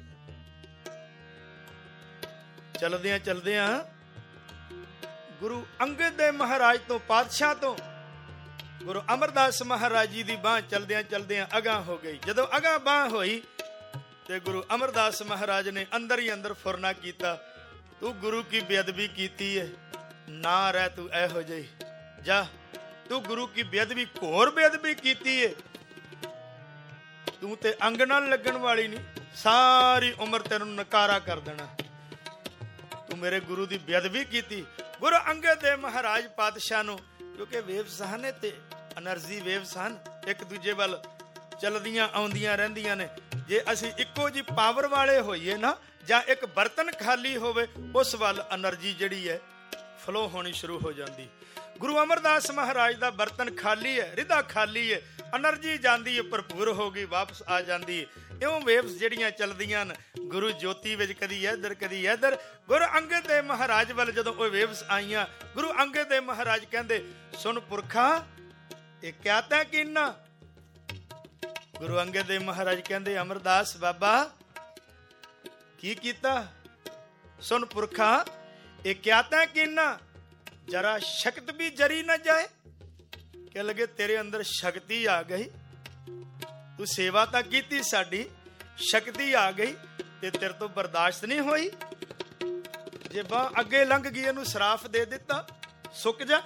ਚਲਦਿਆਂ ਗੁਰੂ ਅੰਗਦ ਦੇਵ ਮਹਾਰਾਜ ਤੋਂ, ਪਾਤਸ਼ਾਹ ਤੋਂ ਗੁਰੂ ਅਮਰਦਾਸ ਮਹਾਰਾਜ ਜੀ ਦੀ ਬਾਂਹ ਚਲਦਿਆਂ ਅਗਾਂਹ ਹੋ ਗਈ। ਜਦੋਂ ਅਗਾਂਹ ਬਾਂਹ ਹੋਈ ਤੇ ਗੁਰੂ ਅਮਰਦਾਸ ਮਹਾਰਾਜ ਨੇ ਅੰਦਰ ਹੀ ਅੰਦਰ ਫੁਰਨਾ ਕੀਤਾ, ਤੂੰ ਗੁਰੂ ਕੀ ਬੇਅਦਬੀ ਕੀਤੀ ਹੈ, ਨਾ ਰਹਿ ਤੂੰ ਇਹੋ ਜਿਹੀ, ਜਾ ਤੂੰ ਗੁਰੂ ਕੀ ਬੇਅਦਬੀ, ਘੋਰ ਬੇਅਦਬੀ ਕੀਤੀ ਹੈ, ਤੂੰ ਤੇ ਅੰਗ ਨਾਲ ਲੱਗਣ ਵਾਲੀ ਨਹੀਂ, ਸਾਰੀ ਉਮਰ ਤੈਨੂੰ ਨਕਾਰਾ ਕਰ ਦੇਣਾ, ਤੂੰ ਮੇਰੇ ਗੁਰੂ ਦੀ ਬੇਅਦਬੀ ਕੀਤੀ। ਗੁਰੂ ਅੰਗਦ ਦੇਵ ਮਹਾਰਾਜ ਪਾਤਸ਼ਾਹ ਨੂੰ, ਕਿਉਂਕਿ ਵੇਵਸ ਹਨ ਤੇ એનર્ਜੀ ਵੇਵਸ ਹਨ, ਇੱਕ ਦੂਜੇ ਵੱਲ ਚਲਦੀਆਂ ਆਉਂਦੀਆਂ ਰਹਿੰਦੀਆਂ ਨੇ। ਜੇ ਅਸੀਂ ਇੱਕੋ ਜੀ ਪਾਵਰ ਵਾਲੇ ਹੋਈਏ ਨਾ, ਜਾਂ ਇੱਕ ਬਰਤਨ ਖਾਲੀ ਹੋਵੇ, ਉਸ ਵੱਲ એનર્ਜੀ ਜਿਹੜੀ ਹੈ ਫਲੋ ਹੋਣੀ ਸ਼ੁਰੂ ਹੋ ਜਾਂਦੀ। ਗੁਰੂ ਅਮਰਦਾਸ ਮਹਾਰਾਜ ਦਾ ਬਰਤਨ ਖਾਲੀ ਹੈ, ਰਿਦਾ ਖਾਲੀ ਹੈ, એનર્ਜੀ ਜਾਂਦੀ ਹੈ, ਭਰਪੂਰ ਹੋ ਗਈ, ਵਾਪਸ ਆ ਜਾਂਦੀ ਹੈ। ਇਉਂ ਵੇਵਸ ਜਿਹੜੀਆਂ ਚੱਲਦੀਆਂ ਨੇ ਗੁਰੂ ਜੋਤੀ ਵਿੱਚ, ਕਦੀ ਇੱਧਰ ਕਦੀ ਇੱਧਰ। ਗੁਰੂ ਅੰਗਦ ਦੇਵ ਮਹਾਰਾਜ ਵੱਲ ਜਦੋਂ ਉਹ ਵੇਵਸ ਆਈਆਂ, ਗੁਰੂ ਅੰਗਦ ਦੇਵ ਮਹਾਰਾਜ ਕਹਿੰਦੇ, ਸੁਣ ਪੁਰਖਾ ਇਹ ਕਿਆ ਤੈਂ ਕੀਨਾ। ਗੁਰੂ ਅੰਗਦ ਦੇਵ ਮਹਾਰਾਜ ਕਹਿੰਦੇ, ਅਮਰਦਾਸ ਬਾਬਾ ਕੀ ਕੀਤਾ। ਸੁਣ ਪੁਰਖਾ ਇਹ ਕਿਆ ਤੈਂ ਕੀਨਾ, ਜਰਾ ਸ਼ਕਤ ਵੀ ਜਰੀ ਨਾ ਜਾਏ। ਕਹਿ ਲਗੇ ਤੇਰੇ ਅੰਦਰ ਸ਼ਕਤੀ ਆ ਗਈ, ਤੂੰ ਸੇਵਾ ਤਾਂ ਕੀਤੀ ਸਾਡੀ, ਸ਼ਕਤੀ ਆ ਗਈ ਤੇ ਤੇਰੇ ਤੋਂ ਬਰਦਾਸ਼ਤ ਨਹੀਂ ਹੋਈ। ਜੇ ਬਾਂਹ ਅੱਗੇ ਲੰਘ ਗਈ, ਇਹਨੂੰ ਸਰਾਫ ਦੇ ਦਿੱਤਾ, ਸੁੱਕ ਜਾ,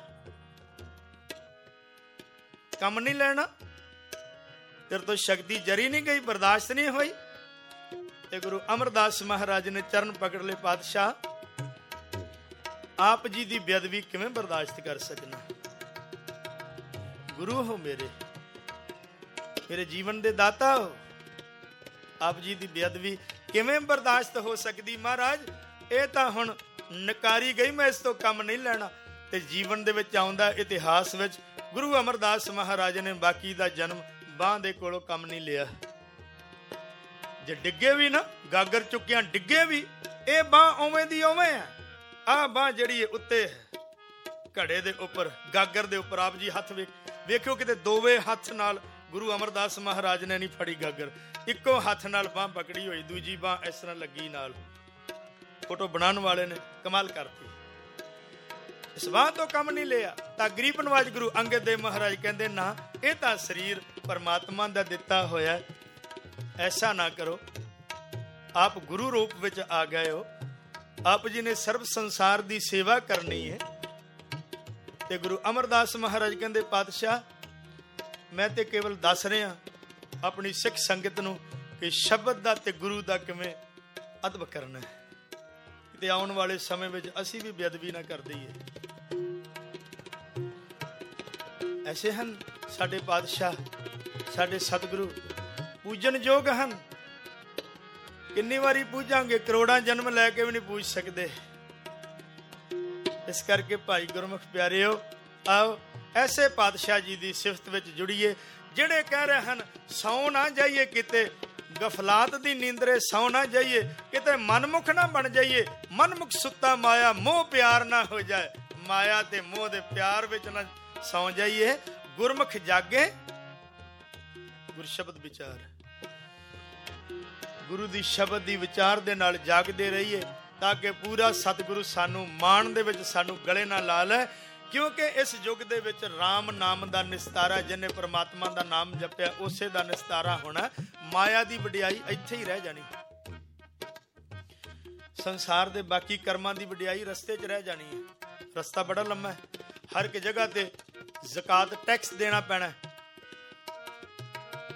ਕੰਮ ਨਹੀਂ ਲੈਣਾ, ਤੇਰੇ ਤੋਂ ਸ਼ਕਤੀ ਜਰੀ ਨਹੀਂ ਗਈ, ਬਰਦਾਸ਼ਤ ਨਹੀਂ ਹੋਈ। ਤੇ ਗੁਰੂ ਅਮਰਦਾਸ ਮਹਾਰਾਜ ਨੇ ਚਰਨ ਪਕੜ ਲਏ, ਪਾਤਸ਼ਾਹ ਆਪ ਜੀ ਦੀ ਬੇਅਦਬੀ ਕਿਵੇਂ ਬਰਦਾਸ਼ਤ ਕਰ ਸਕਣਾ, ਗੁਰੂ ਹੋ ਮੇਰੇ ਜੀਵਨ ਦੇ ਦਾਤਾ ਹੋ, ਆਪ ਜੀ ਦੀ ਬੇਅਦਬੀ ਕਿਵੇਂ ਬਰਦਾਸ਼ਤ ਹੋ ਸਕਦੀ। ਮਹਾਰਾਜ ਇਹ ਤਾਂ ਹੁਣ ਨਕਾਰੀ ਗਈ, ਮੈਂ ਇਸ ਤੋਂ ਕੰਮ ਨਹੀਂ ਲੈਣਾ। ਤੇ ਜੀਵਨ ਦੇ ਵਿੱਚ ਆਉਂਦਾ ਇਤਿਹਾਸ ਵਿੱਚ, ਗੁਰੂ ਅਮਰਦਾਸ ਮਹਾਰਾਜ ਨੇ ਬਾਕੀ ਦਾ ਜਨਮ ਬਾਂਹ ਦੇ ਕੋਲੋਂ ਕੰਮ ਨਹੀਂ ਲਿਆ। ਜੇ ਡਿੱਗੇ ਵੀ ਨਾ, ਗਾਗਰ ਚੁੱਕਿਆ ਡਿੱਗੇ ਵੀ, ਇਹ ਬਾਂਹ ਉਵੇਂ ਦੀ ਉਵੇਂ ਹੈ। ਆਹ ਬਾਂਹ ਜਿਹੜੀ ਹੈ ਉੱਤੇ ਘੜੇ ਦੇ ਉੱਪਰ, ਗਾਗਰ ਦੇ ਉੱਪਰ, ਆਪ ਜੀ ਹੱਥ ਵੇਖਿਓ, ਕਿਤੇ ਦੋਵੇਂ ਹੱਥ ਨਾਲ ਗੁਰੂ ਅਮਰਦਾਸ ਮਹਾਰਾਜ ਨੇ ਨਹੀਂ ਫੜੀ ਗਾਗਰ, ਇੱਕੋ ਹੱਥ ਨਾਲ ਬਾਂਹ ਪਕੜੀ ਹੋਈ, ਦੂਜੀ ਬਾਂਹ ਇਸ ਤਰ੍ਹਾਂ ਲੱਗੀ ਨਾਲ। ਫੋਟੋ ਬਣਾਉਣ ਵਾਲੇ ਨੇ ਕਮਾਲ ਕਰਤੀ, ਇਸ ਬਾਂਹ ਤੋਂ ਕੰਮ ਨਹੀਂ ਲਿਆ। ਤਾਂ ਗਰੀਬ ਨਵਾਜ ਗੁਰੂ ਅੰਗਦ ਦੇਵ ਮਹਾਰਾਜ ਕਹਿੰਦੇ, ਨਾ, ਇਹ ਤਾਂ ਸਰੀਰ ਪਰਮਾਤਮਾ ਦਾ ਦਿੱਤਾ ਹੋਇਆ, ਐਸਾ ਨਾ ਕਰੋ। ਆਪ ਗੁਰੂ ਰੂਪ ਵਿੱਚ ਆ ਗਏ ਹੋ, ਆਪ ਜੀ ਨੇ ਸਰਬ ਸੰਸਾਰ ਦੀ ਸੇਵਾ ਕਰਨੀ ਹੈ। ਤੇ ਗੁਰੂ ਅਮਰਦਾਸ ਮਹਾਰਾਜ ਕਹਿੰਦੇ, ਪਾਤਸ਼ਾਹ ਮੈਂ ਤੇ ਕੇਵਲ ਦੱਸ ਰਿਹਾ ਆਪਣੀ ਸਿੱਖ ਸੰਗਤ ਨੂੰ ਕਿ ਸ਼ਬਦ ਦਾ ਤੇ ਗੁਰੂ ਦਾ ਕਿਵੇਂ ਅਦਬ ਕਰਨਾ ਹੈ, ਤੇ ਆਉਣ ਵਾਲੇ ਸਮੇਂ ਵਿੱਚ ਅਸੀਂ ਵੀ ਬੇਅਦਬੀ ਨਾ ਕਰ ਦਈਏ। ਐਸੇ ਹਨ ਸਾਡੇ ਪਾਤਸ਼ਾਹ, ਸਾਡੇ ਸਤਿਗੁਰੂ, ਪੂਜਨਯੋਗ ਹਨ। ਕਿੰਨੀ ਵਾਰੀ ਪੂਜਾਂਗੇ, ਕਰੋੜਾਂ ਜਨਮ ਲੈ ਕੇ ਵੀ ਨਹੀਂ ਪੂਜ ਸਕਦੇ। ਇਸ ਕਰਕੇ ਭਾਈ ਗੁਰਮੁਖ ਪਿਆਰਿਓ, ਆਓ ਐਸੇ ਪਾਤਸ਼ਾਹ ਜੀ ਦੀ ਸਿਫਤ ਵਿੱਚ ਜੁੜੀਏ, ਜਿਹੜੇ ਕਹਿ ਰਹੇ ਹਨ ਸੌ ਨਾ ਜਾਈਏ ਕਿਤੇ, ਗਫਲਾਤ ਦੀ ਨੀਂਦਰੇ ਸੌ ਨਾ ਜਾਈਏ ਕਿਤੇ, ਮਨਮੁਖ ਨਾ ਬਣ ਜਾਈਏ, ਮਨਮੁਖ ਸੁੱਤਾ ਮਾਇਆ ਮੋਹ ਪਿਆਰ ਨਾ ਹੋ ਜਾਏ, ਮਾਇਆ ਤੇ ਮੋਹ ਦੇ ਪਿਆਰ ਵਿੱਚ ਨਾ ਸੌ ਜਾਈਏ। ਗੁਰਮੁਖ ਜਾਗੇ, ਗੁਰ ਸ਼ਬਦ ਵਿਚਾਰ, ਗੁਰੂ ਦੀ ਸ਼ਬਦ ਦੀ ਵਿਚਾਰ ਦੇ ਨਾਲ ਜਾਗਦੇ ਰਹੀਏ, ਤਾਂ ਕਿ ਪੂਰਾ ਸਤਿਗੁਰੂ ਸਾਨੂੰ ਮਾਣ ਦੇ ਵਿੱਚ ਸਾਨੂੰ ਗਲੇ ਨਾਲ ਲਾ ਲੈ। ਕਿਉਂਕਿ ਇਸ ਯੁੱਗ ਦੇ ਵਿੱਚ ਰਾਮ ਨਾਮ ਦਾ ਨਿਸਤਾਰਾ, ਜਿਹਨੇ ਪਰਮਾਤਮਾ ਦਾ ਨਾਮ ਜਪਿਆ ਉਸੇ ਦਾ ਨਿਸਤਾਰਾ ਹੋਣਾ। ਮਾਇਆ ਦੀ ਵਡਿਆਈ ਇੱਥੇ ਹੀ ਰਹਿ ਜਾਣੀ, ਸੰਸਾਰ ਦੇ ਬਾਕੀ ਕਰਮਾਂ ਦੀ ਵਡਿਆਈ ਰਸਤੇ 'ਚ ਰਹਿ ਜਾਣੀ ਹੈ। ਰਸਤਾ ਬੜਾ ਲੰਮਾ ਹੈ, ਹਰ ਇੱਕ ਜਗ੍ਹਾ ਤੇ ਜ਼ਕਾਤ ਟੈਕਸ ਦੇਣਾ ਪੈਣਾ,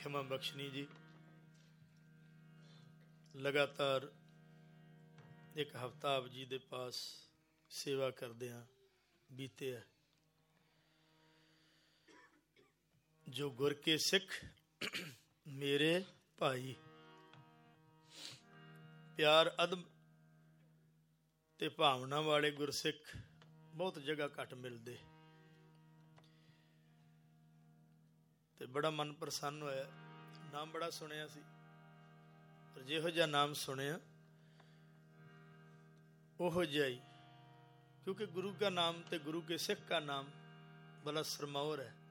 ਖਿਮਾ ਬਖਸ਼ਣੀ ਜੀ। ਲਗਾਤਾਰ ਇੱਕ ਹਫ਼ਤਾ ਆਪ ਜੀ ਦੇ ਪਾਸ ਸੇਵਾ ਕਰਦਿਆਂ ਬੀਤੇ ਹੈ। ਜੋ ਗੁਰ ਕੇ ਸਿੱਖ ਮੇਰੇ ਭਾਈ, ਪਿਆਰ ਅਦਬ ਤੇ ਭਾਵਨਾ ਵਾਲੇ ਗੁਰਸਿੱਖ ਬਹੁਤ ਜਗ੍ਹਾ ਘੱਟ ਮਿਲਦੇ, ਤੇ ਬੜਾ ਮਨ ਪ੍ਰਸੰਨ ਹੋਇਆ। ਨਾਮ ਬੜਾ ਸੁਣਿਆ ਸੀ, ਪਰ ਜਿਹੋ ਜਿਹਾ ਨਾਮ ਸੁਣਿਆ ਉਹੋ ਜਿਹਾ ਹੀ, ਕਿਉਂਕਿ ਗੁਰੂ का नाम ਤੇ ਗੁਰੂ ਕੇ ਸਿੱਖ का नाम ਬੜਾ ਸਰਮੌਰ ਹੈ।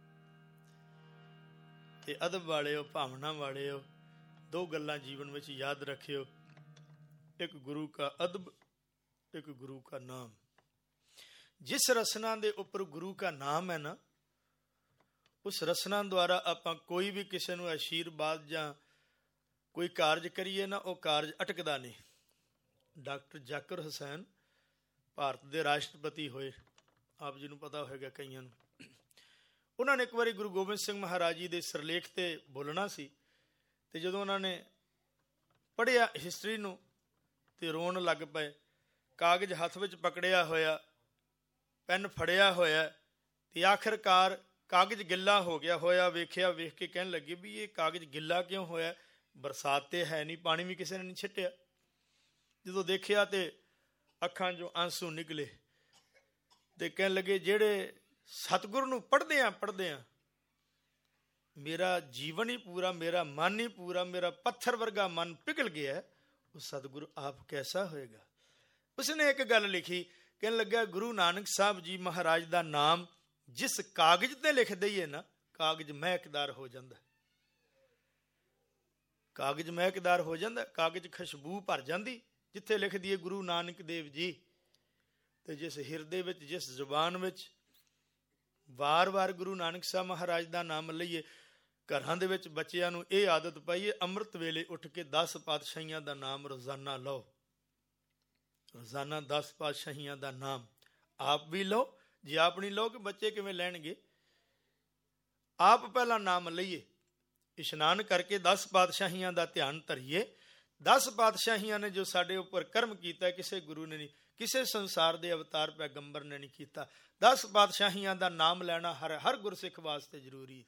ਤੇ ਅਦਬ ਵਾਲਿਓ, ਭਾਵਨਾ ਵਾਲਿਓ, ਦੋ ਗੱਲਾਂ ਜੀਵਨ ਵਿੱਚ ਯਾਦ ਰੱਖਿਓ, ਇੱਕ ਗੁਰੂ का ਅਦਬ, ਇੱਕ ਗੁਰੂ का नाम। ਜਿਸ ਰਸਨਾ ਦੇ ਉੱਪਰ ਗੁਰੂ का नाम ਹੈ ਨਾ, ਉਸ ਰਸਨਾ ਦੁਆਰਾ ਆਪਾਂ ਕੋਈ ਵੀ ਕਿਸੇ ਨੂੰ ਆਸ਼ੀਰਵਾਦ ਜਾਂ ਕੋਈ ਕਾਰਜ ਕਰੀਏ ਨਾ, ਉਹ ਕਾਰਜ ਅਟਕਦਾ ਨਹੀਂ। ਡਾਕਟਰ ਜ਼ਾਕਿਰ ਹੁਸੈਨ ਭਾਰਤ ਦੇ ਰਾਸ਼ਟਰਪਤੀ ਹੋਏ, ਆਪ ਜੀ ਨੂੰ ਪਤਾ ਹੋਏਗਾ ਕਈਆਂ ਨੂੰ। ਉਹਨਾਂ ਨੇ ਇੱਕ ਵਾਰੀ ਗੁਰੂ ਗੋਬਿੰਦ ਸਿੰਘ ਮਹਾਰਾਜ ਜੀ ਦੇ ਸਿਰਲੇਖ ਤੇ ਬੋਲਣਾ ਸੀ, ਤੇ ਜਦੋਂ ਉਹਨਾਂ ਨੇ ਪੜ੍ਹਿਆ ਹਿਸਟਰੀ ਨੂੰ ਤੇ ਰੋਣ ਲੱਗ ਪਏ। ਕਾਗਜ਼ ਹੱਥ ਵਿੱਚ ਪਕੜਿਆ ਹੋਇਆ, ਪੈਨ ਫੜਿਆ ਹੋਇਆ, ਤੇ ਆਖਿਰਕਾਰ ਕਾਗਜ਼ ਗਿੱਲਾ ਹੋ ਗਿਆ ਹੋਇਆ। ਵੇਖਿਆ, ਵੇਖ ਕੇ ਕਹਿਣ ਲੱਗੇ ਵੀ ਇਹ ਕਾਗਜ਼ ਗਿੱਲਾ ਕਿਉਂ ਹੋਇਆ? ਬਰਸਾਤ ਤੇ ਹੈ ਨਹੀਂ, ਪਾਣੀ ਵੀ ਕਿਸੇ ਨੇ ਨਹੀਂ ਛਿੱਟਿਆ। ਜਦੋਂ ਦੇਖਿਆ ਤੇ ਅੱਖਾਂ 'ਚੋਂ ਆਂਸੂ ਨਿਕਲੇ, ਤੇ ਕਹਿਣ ਲੱਗੇ ਜਿਹੜੇ ਸਤਿਗੁਰੂ ਨੂੰ ਪੜ੍ਹਦੇ ਆ ਮੇਰਾ ਜੀਵਨ ਹੀ ਪੂਰਾ, ਮੇਰਾ ਮਨ ਹੀ ਪੂਰਾ, ਮੇਰਾ ਪੱਥਰ ਵਰਗਾ ਮਨ ਪਿਘਲ ਗਿਆ, ਉਹ ਸਤਿਗੁਰੂ ਆਪ ਕੈਸਾ ਹੋਏਗਾ? ਉਸਨੇ ਇੱਕ ਗੱਲ ਲਿਖੀ, ਕਹਿਣ ਲੱਗਾ ਗੁਰੂ ਨਾਨਕ ਸਾਹਿਬ ਜੀ ਮਹਾਰਾਜ ਦਾ ਨਾਮ ਜਿਸ ਕਾਗਜ਼ ਤੇ ਲਿਖ ਦਈਏ ਨਾ, ਕਾਗਜ਼ ਮਹਿਕਦਾਰ ਹੋ ਜਾਂਦਾ। ਕਾਗਜ਼ ਮਹਿਕਦਾਰ ਹੋ ਜਾਂਦਾ, ਕਾਗਜ਼ ਖੁਸ਼ਬੂ ਭਰ ਜਾਂਦੀ ਜਿੱਥੇ ਲਿਖ ਦਈਏ ਗੁਰੂ ਨਾਨਕ ਦੇਵ ਜੀ। ਤੇ ਜਿਸ ਹਿਰਦੇ ਵਿੱਚ, ਜਿਸ ਜ਼ੁਬਾਨ ਵਿੱਚ ਵਾਰ-ਵਾਰ ਗੁਰੂ ਨਾਨਕ ਸਾਹਿਬ ਮਹਾਰਾਜ ਦਾ ਨਾਮ ਲਈਏ। ਘਰਾਂ ਦੇ ਵਿੱਚ ਬੱਚਿਆਂ ਨੂੰ ਇਹ ਆਦਤ ਪਾਈਏ, ਅੰਮ੍ਰਿਤ ਵੇਲੇ ਉੱਠ ਕੇ 10 ਪਾਤਸ਼ਾਹੀਆਂ ਦਾ ਨਾਮ ਰੋਜ਼ਾਨਾ ਲਓ। ਰੋਜ਼ਾਨਾ 10 ਪਾਤਸ਼ਾਹੀਆਂ ਦਾ ਨਾਮ ਆਪ ਵੀ ਲਓ। ਜੇ ਆਪ ਨਹੀਂ ਲਓਗੇ ਬੱਚੇ ਕਿਵੇਂ ਲੈਣਗੇ? ਆਪ ਪਹਿਲਾਂ ਨਾਮ ਲਈਏ, ਇਸ਼ਨਾਨ ਕਰਕੇ 10 ਪਾਤਸ਼ਾਹੀਆਂ ਦਾ ਧਿਆਨ ਧਰੀਏ। 10 ਪਾਤਸ਼ਾਹੀਆਂ ਨੇ ਜੋ ਸਾਡੇ ਉੱਪਰ ਕਰਮ ਕੀਤਾ, ਕਿਸੇ ਗੁਰੂ ਨੇ ਨਹੀਂ, ਕਿਸੇ ਸੰਸਾਰ ਦੇ ਅਵਤਾਰ ਪੈਗੰਬਰ ਨੇ ਨਹੀਂ ਕੀਤਾ। 10 ਪਾਤਸ਼ਾਹੀਆਂ ਦਾ ਨਾਮ ਲੈਣਾ ਹਰ ਗੁਰਸਿੱਖ ਵਾਸਤੇ ਜ਼ਰੂਰੀ।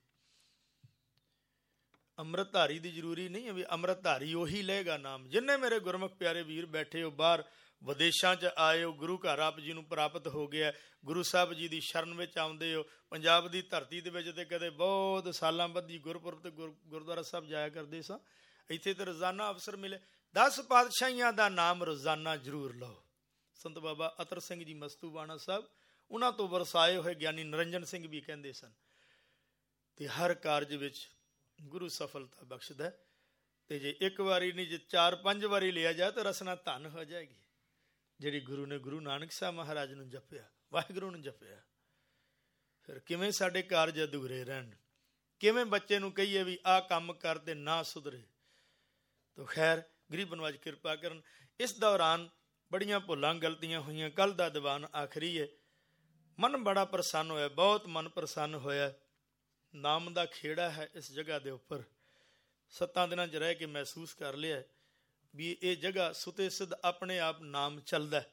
ਅੰਮ੍ਰਿਤਧਾਰੀ ਦੀ ਜ਼ਰੂਰੀ ਨਹੀਂ ਹੈ ਵੀ ਅੰਮ੍ਰਿਤਧਾਰੀ ਉਹੀ ਲਏਗਾ ਨਾਮ। ਜਿੰਨੇ ਮੇਰੇ ਗੁਰਮੁਖ ਪਿਆਰੇ ਵੀਰ ਬੈਠੇ ਹੋ, ਬਾਹਰ ਵਿਦੇਸ਼ਾਂ 'ਚ ਆਏ ਹੋ, ਗੁਰੂ ਘਰ ਆਪ ਜੀ ਨੂੰ ਪ੍ਰਾਪਤ ਹੋ ਗਿਆ, ਗੁਰੂ ਸਾਹਿਬ ਜੀ ਦੀ ਸ਼ਰਨ ਵਿੱਚ ਆਉਂਦੇ ਹੋ। ਪੰਜਾਬ ਦੀ ਧਰਤੀ ਦੇ ਵਿੱਚ ਤੇ ਕਦੇ ਬਹੁਤ ਸਾਲਾਂ ਬੱਧੀ ਗੁਰਪੁਰਬ ਤੇ ਗੁਰਦੁਆਰਾ ਸਾਹਿਬ ਜਾਇਆ ਕਰਦੇ ਸਾਂ। ਇੱਥੇ ਤੇ ਰੋਜ਼ਾਨਾ ਅਵਸਰ ਮਿਲੇ। 10 ਪਾਤਸ਼ਾਹੀਆਂ ਦਾ ਨਾਮ ਰੋਜ਼ਾਨਾ ਜ਼ਰੂਰ ਲਓ। ਸੰਤ ਬਾਬਾ ਅਤਰ ਸਿੰਘ ਜੀ ਮਸਤੂਬਾਣਾ ਸਾਹਿਬ, ਉਹਨਾਂ ਤੋਂ ਵਰਸਾਏ ਹੋਏ ਗਿਆਨੀ ਨਿਰੰਜਨ ਸਿੰਘ ਵੀ ਕਹਿੰਦੇ ਸਨ, ਤੇ ਹਰ ਕਾਰਜ ਵਿੱਚ ਗੁਰੂ ਸਫਲਤਾ ਬਖਸ਼ਦਾ। ਤੇ ਜੇ ਇੱਕ ਵਾਰੀ ਨਹੀਂ, ਜੇ 4-5 ਵਾਰੀ ਲਿਆ ਜਾਏ ਤਾਂ ਰਸਨਾ ਧਨ ਹੋ ਜਾਏਗੀ। ਜਿਹੜੀ ਗੁਰੂ ਨੇ ਗੁਰੂ ਨਾਨਕ ਸਾਹਿਬ ਮਹਾਰਾਜ ਨੂੰ ਜਪਿਆ, ਵਾਹਿਗੁਰੂ ਨੂੰ ਜਪਿਆ, ਫਿਰ ਕਿਵੇਂ ਸਾਡੇ ਕਾਰਜ ਅਧੂਰੇ ਰਹਿਣ? ਕਿਵੇਂ ਬੱਚੇ ਨੂੰ ਕਹੀਏ ਵੀ ਆਹ ਕੰਮ ਕਰ ਤੇ ਨਾ ਸੁਧਰੇ? ਤੋ ਖੈਰ ਗਰੀਬ ਨਵਾਜ ਕਿਰਪਾ ਕਰਨ। ਇਸ ਦੌਰਾਨ ਬੜੀਆਂ ਭੁੱਲਾਂ ਗਲਤੀਆਂ ਹੋਈਆਂ। ਕੱਲ ਦਾ ਦੀਵਾਨ ਆਖਰੀ ਹੈ। ਮਨ ਬੜਾ ਪ੍ਰਸੰਨ ਹੋਇਆ, ਬਹੁਤ ਮਨ ਪ੍ਰਸੰਨ ਹੋਇਆ। ਨਾਮ ਦਾ ਖੇੜਾ ਹੈ ਇਸ ਜਗ੍ਹਾ ਦੇ ਉੱਪਰ। 7 ਦਿਨਾਂ 'ਚ ਰਹਿ ਕੇ ਮਹਿਸੂਸ ਕਰ ਲਿਆ ਵੀ ਇਹ ਜਗ੍ਹਾ ਸੁਤੇ ਸਿੱਧ ਆਪਣੇ ਆਪ ਨਾਮ ਚੱਲਦਾ।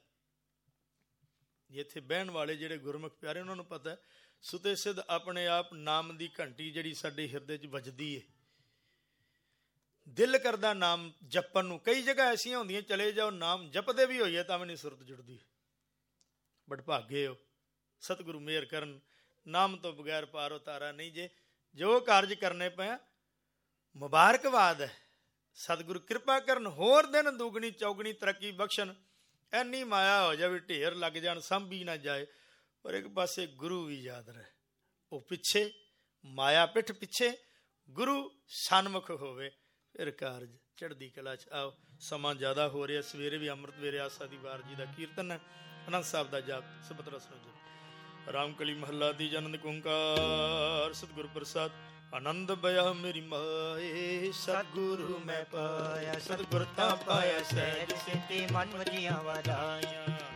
ਇੱਥੇ ਬਹਿਣ ਵਾਲੇ ਜਿਹੜੇ ਗੁਰਮੁਖ ਪਿਆਰੇ, ਉਹਨਾਂ ਨੂੰ ਪਤਾ ਸੁਤੇ ਸਿੱਧ ਆਪਣੇ ਆਪ ਨਾਮ ਦੀ ਘੰਟੀ ਜਿਹੜੀ ਸਾਡੇ ਹਿਰਦੇ 'ਚ ਵੱਜਦੀ ਹੈ। ਦਿਲ ਕਰਦਾ ਨਾਮ ਜਪਣ ਨੂੰ। ਕਈ ਜਗ੍ਹਾ ਐਸੀਆਂ ਹੁੰਦੀਆਂ, ਚਲੇ ਜਾਓ ਨਾਮ ਜਪਦੇ ਵੀ ਹੋਈਏ ਤਾਂ ਵੀ ਨਹੀਂ ਸੁਰਤ ਜੁੜਦੀ। ਬਟ ਭਾਗੇ ਹੋ, ਸਤਿਗੁਰੂ ਮਿਹਰ ਕਰਨ। ਨਾਮ ਤੋਂ ਬਗੈਰ ਪਾਰ ਉਤਾਰਾ ਨਹੀਂ। ਜੇ ਜੋ ਕਾਰਜ ਕਰਨੇ ਪਏ ਮੁਬਾਰਕਬਾਦ ਹੈ। ਸਤਿਗੁਰੂ ਕਿਰਪਾ ਕਰਨ, ਹੋਰ ਦਿਨ ਦੁਗਣੀ ਚੌਗਣੀ ਤਰੱਕੀ ਬਖਸ਼ਣ। ਐਨੀ ਮਾਇਆ ਹੋ ਜਾਵੇ ਢੇਰ ਲੱਗ ਜਾਣ, ਸੰਭੀ ਨਾ ਜਾਏ, ਪਰ ਇੱਕ ਪਾਸੇ ਗੁਰੂ ਵੀ ਯਾਦ ਰਹੇ। ਉਹ ਪਿੱਛੇ, ਮਾਇਆ ਪਿੱਠ ਪਿੱਛੇ, ਗੁਰੂ ਸਨਮੁਖ ਹੋਵੇ, ਫਿਰ ਕਾਰਜ ਚੜ੍ਹਦੀ ਕਲਾ 'ਚ ਆਓ। ਸਮਾਂ ਜ਼ਿਆਦਾ ਹੋ ਰਿਹਾ। ਸਵੇਰੇ ਵੀ ਅੰਮ੍ਰਿਤ ਵੇਲੇ ਆਸਾ ਦੀ ਵਾਰ ਜੀ ਦਾ ਕੀਰਤਨ ਹੈ। ਆਨੰਦ ਸਾਹਿਬ ਦਾ ਜਾਪ, ਸਬਤ ਰਸ ਨੂੰ ਜਪ। ਰਾਮ ਕਲੀ ਮਹੱਲਾ ਦੀ ਆਨੰਦ ਓੰਕਾਰ ਸਤਿਗੁਰ ਪ੍ਰਸਾਦ। ਆਨੰਦ ਬਇਆ ਮੇਰੀ ਮਾਏ, ਸਤਿਗੁਰੂ ਮੈਂ ਪਾਇਆ, ਸਤਿਗੁਰ ਤਾਂ ਪਾਇਆ ਸਹਿਜ ਸਿੱਧੀ, ਮਨ ਵਜੀਆਂ ਵਧਾਈਆਂ।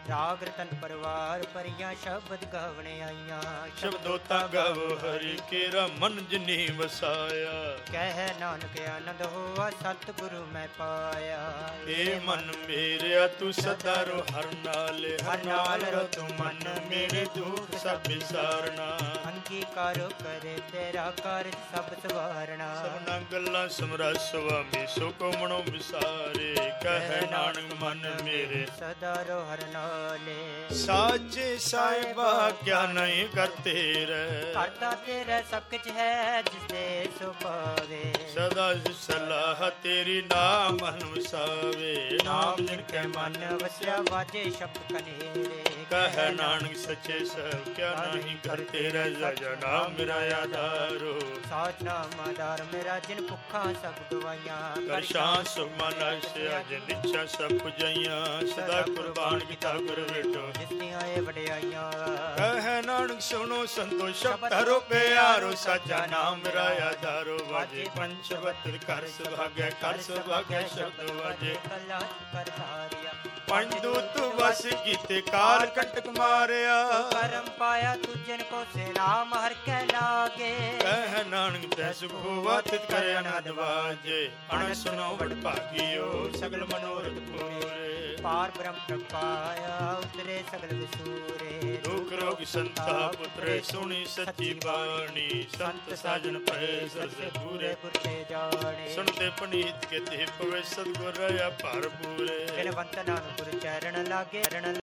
ਰਾਗ ਰਤਨ ਪਰਿਵਾਰ ਭਰੀਆਂ ਸ਼ਬਦ ਗਾਵਣ ਆਈਆਂ। ਸ਼ਬਦੋਤਾ ਗਾਵੋ ਹਰੀ ਕੇਰਾ ਮਨ ਜਿਨੀ ਵਸਾਇਆ। ਕਹਿ ਨਾਨਕ ਆਨੰਦ ਹੋਆ ਸਤਿਗੁਰੂ ਮੈਂ ਪਾਇਆ। ਏ ਮਨ ਮੇਰਿਆ ਤੂੰ ਸਦਾ ਰੋ ਹਰ ਨਾਲ, ਹਰ ਨਾਲ ਰੋ ਤੂੰ ਮਨ ਮੇਰੇ ਦੁੱਖ ਸਭ ਵਿਸਾਰਨਾ। ਅੰਗੀਕਾਰੋ ਕਰੇ ਤੇਰਾ ਕਾਰਜ ਸਭ ਸਵਾਰਨਾ। ਸਭਨਾ ਗੱਲਾਂ ਸਮਰਾ ਸੁਆਮੀ ਸੋ ਕੋ ਮਨੋ ਵਿਸਾਰੇ। ਕਹਿ ਨਾਨਕ ਮਨ ਮੇਰੇ ਸਦਾ ਰੋ ਹਰ ਨਾਲੇ। ਸਾਚੇ ਸਾਹਿਬਾ ਕਿਆ ਨਹੀਂ ਕਰਤੇ ਰਹਿ। ਕਰਤਾ ਤੇਰਾ ਸਭ ਕੁਛ ਹੈ ਜਿਸ ਦੇ ਸੁਭਾਵੇ। ਸਦਾ ਸਲਾਹ ਤੇਰੀ ਨਾਮ ਮਨ ਵਸਾਵੇ। ਨਾਮ ਜਿਨ ਕੇ ਮਨ ਵਸਿਆ ਵਾਜੇ ਸ਼ਬਦ ਕਨੇਰੇ। ਕਹਿ ਨਾਨਕ ਸੱਚੇ ਸਭ ਕਿਆ ਨਹੀਂ ਕਰਤੇ ਰਹਿ। ਜਾ ਨਾਮ ਮੇਰਾ ਆਧਾਰੋ। ਸਾਚ ਨਾਮ ਆਧਾਰ ਮੇਰਾ ਜਿਨ ਭੁੱਖਾਂ ਸਭ ਗਵਾਈਆਂ। ਕਰ ਸ਼ਾਂ ਸੁਖ ਮਨ ਆਸਿਆ ਜਿਨ ਇੱਛਾ ਸਭ ਪੁਜਾਈਆਂ। ਸਦਾ ਕੁਰਬਾਨ ਕੀਤਾ ਗੁਰ ਵੇਟੋ ਜਿਸ ਦੀਆਂ ਇਹ ਵਡਿਆਈਆਂ। ਕਹਿ ਨਾਨਕ ਸੁਣੋ ਸੰਤੋ ਸ਼ਬਦ ਹਰੋ ਪਿਆਰੋ। ਸਾਚਾ ਨਾਮ ਮੇਰਾ ਆਧਾਰੋ। ਵਾਜੇ ਪੰਚਵਤ ਕਰ ਸੁਭਾਗੈ, ਕਰ ਸੁਭਾਗੈ ਸ਼ਬਦ ਵਾਜੇ। ਕਲਾ ਕਰ ਧਾਰਿਆ ਪੰਜ ਦੂਤ ਵਸ ਕੀਤੇ ਕਾਲ ਕੰਟਕ ਮਾਰਿਆ। ਕਰਮ ਪਾਇਆ ਤੁਜਨ ਕੋ ਸੇ ਨਾਮ ਹਰ ਕੈ ਲਾਗੇ। ਕਹਿ ਨਾਨਕ ਤੈ ਸੁਖ ਹੋਵਾ ਤਿਤ ਕਰਿ ਅਨਹਦ ਵਾਜੇ। ਅਣ ਸੁਨੋ ਵਡ ਭਾਗਿਓ ਸਗਲ ਮਨੋਰਥ ਪੂਰੇ। ਪਾਰ ਬ੍ਰਹਮ ਪ੍ਰਪਾਇਆ ਉਤਰੇ ਸਗਲ ਵਿਸੂਰੇ। ਦੁਖ ਰੋਗ ਸੰਤਾਪ ਉਤਰੇ ਸੁਣੀ ਸੱਚੀ ਬਾਣੀ। ਸੰਤ ਸਾਜਨ ਪਏ ਸਰਸੇ ਪੂਰੇ ਪੁਰਤੇ ਜਾਣੇ। ਸੁਣਤੇ ਪਨੀਤ ਕੇ ਤੇ ਪਵੇ ਸਤਿਗੁਰ ਰਹਾ ਭਰ ਪੂਰੇ। ਬਿਨਵੰਤ ਨਾਨਕ ਗੁਰ ਚਰਨ ਲਾਗੇ।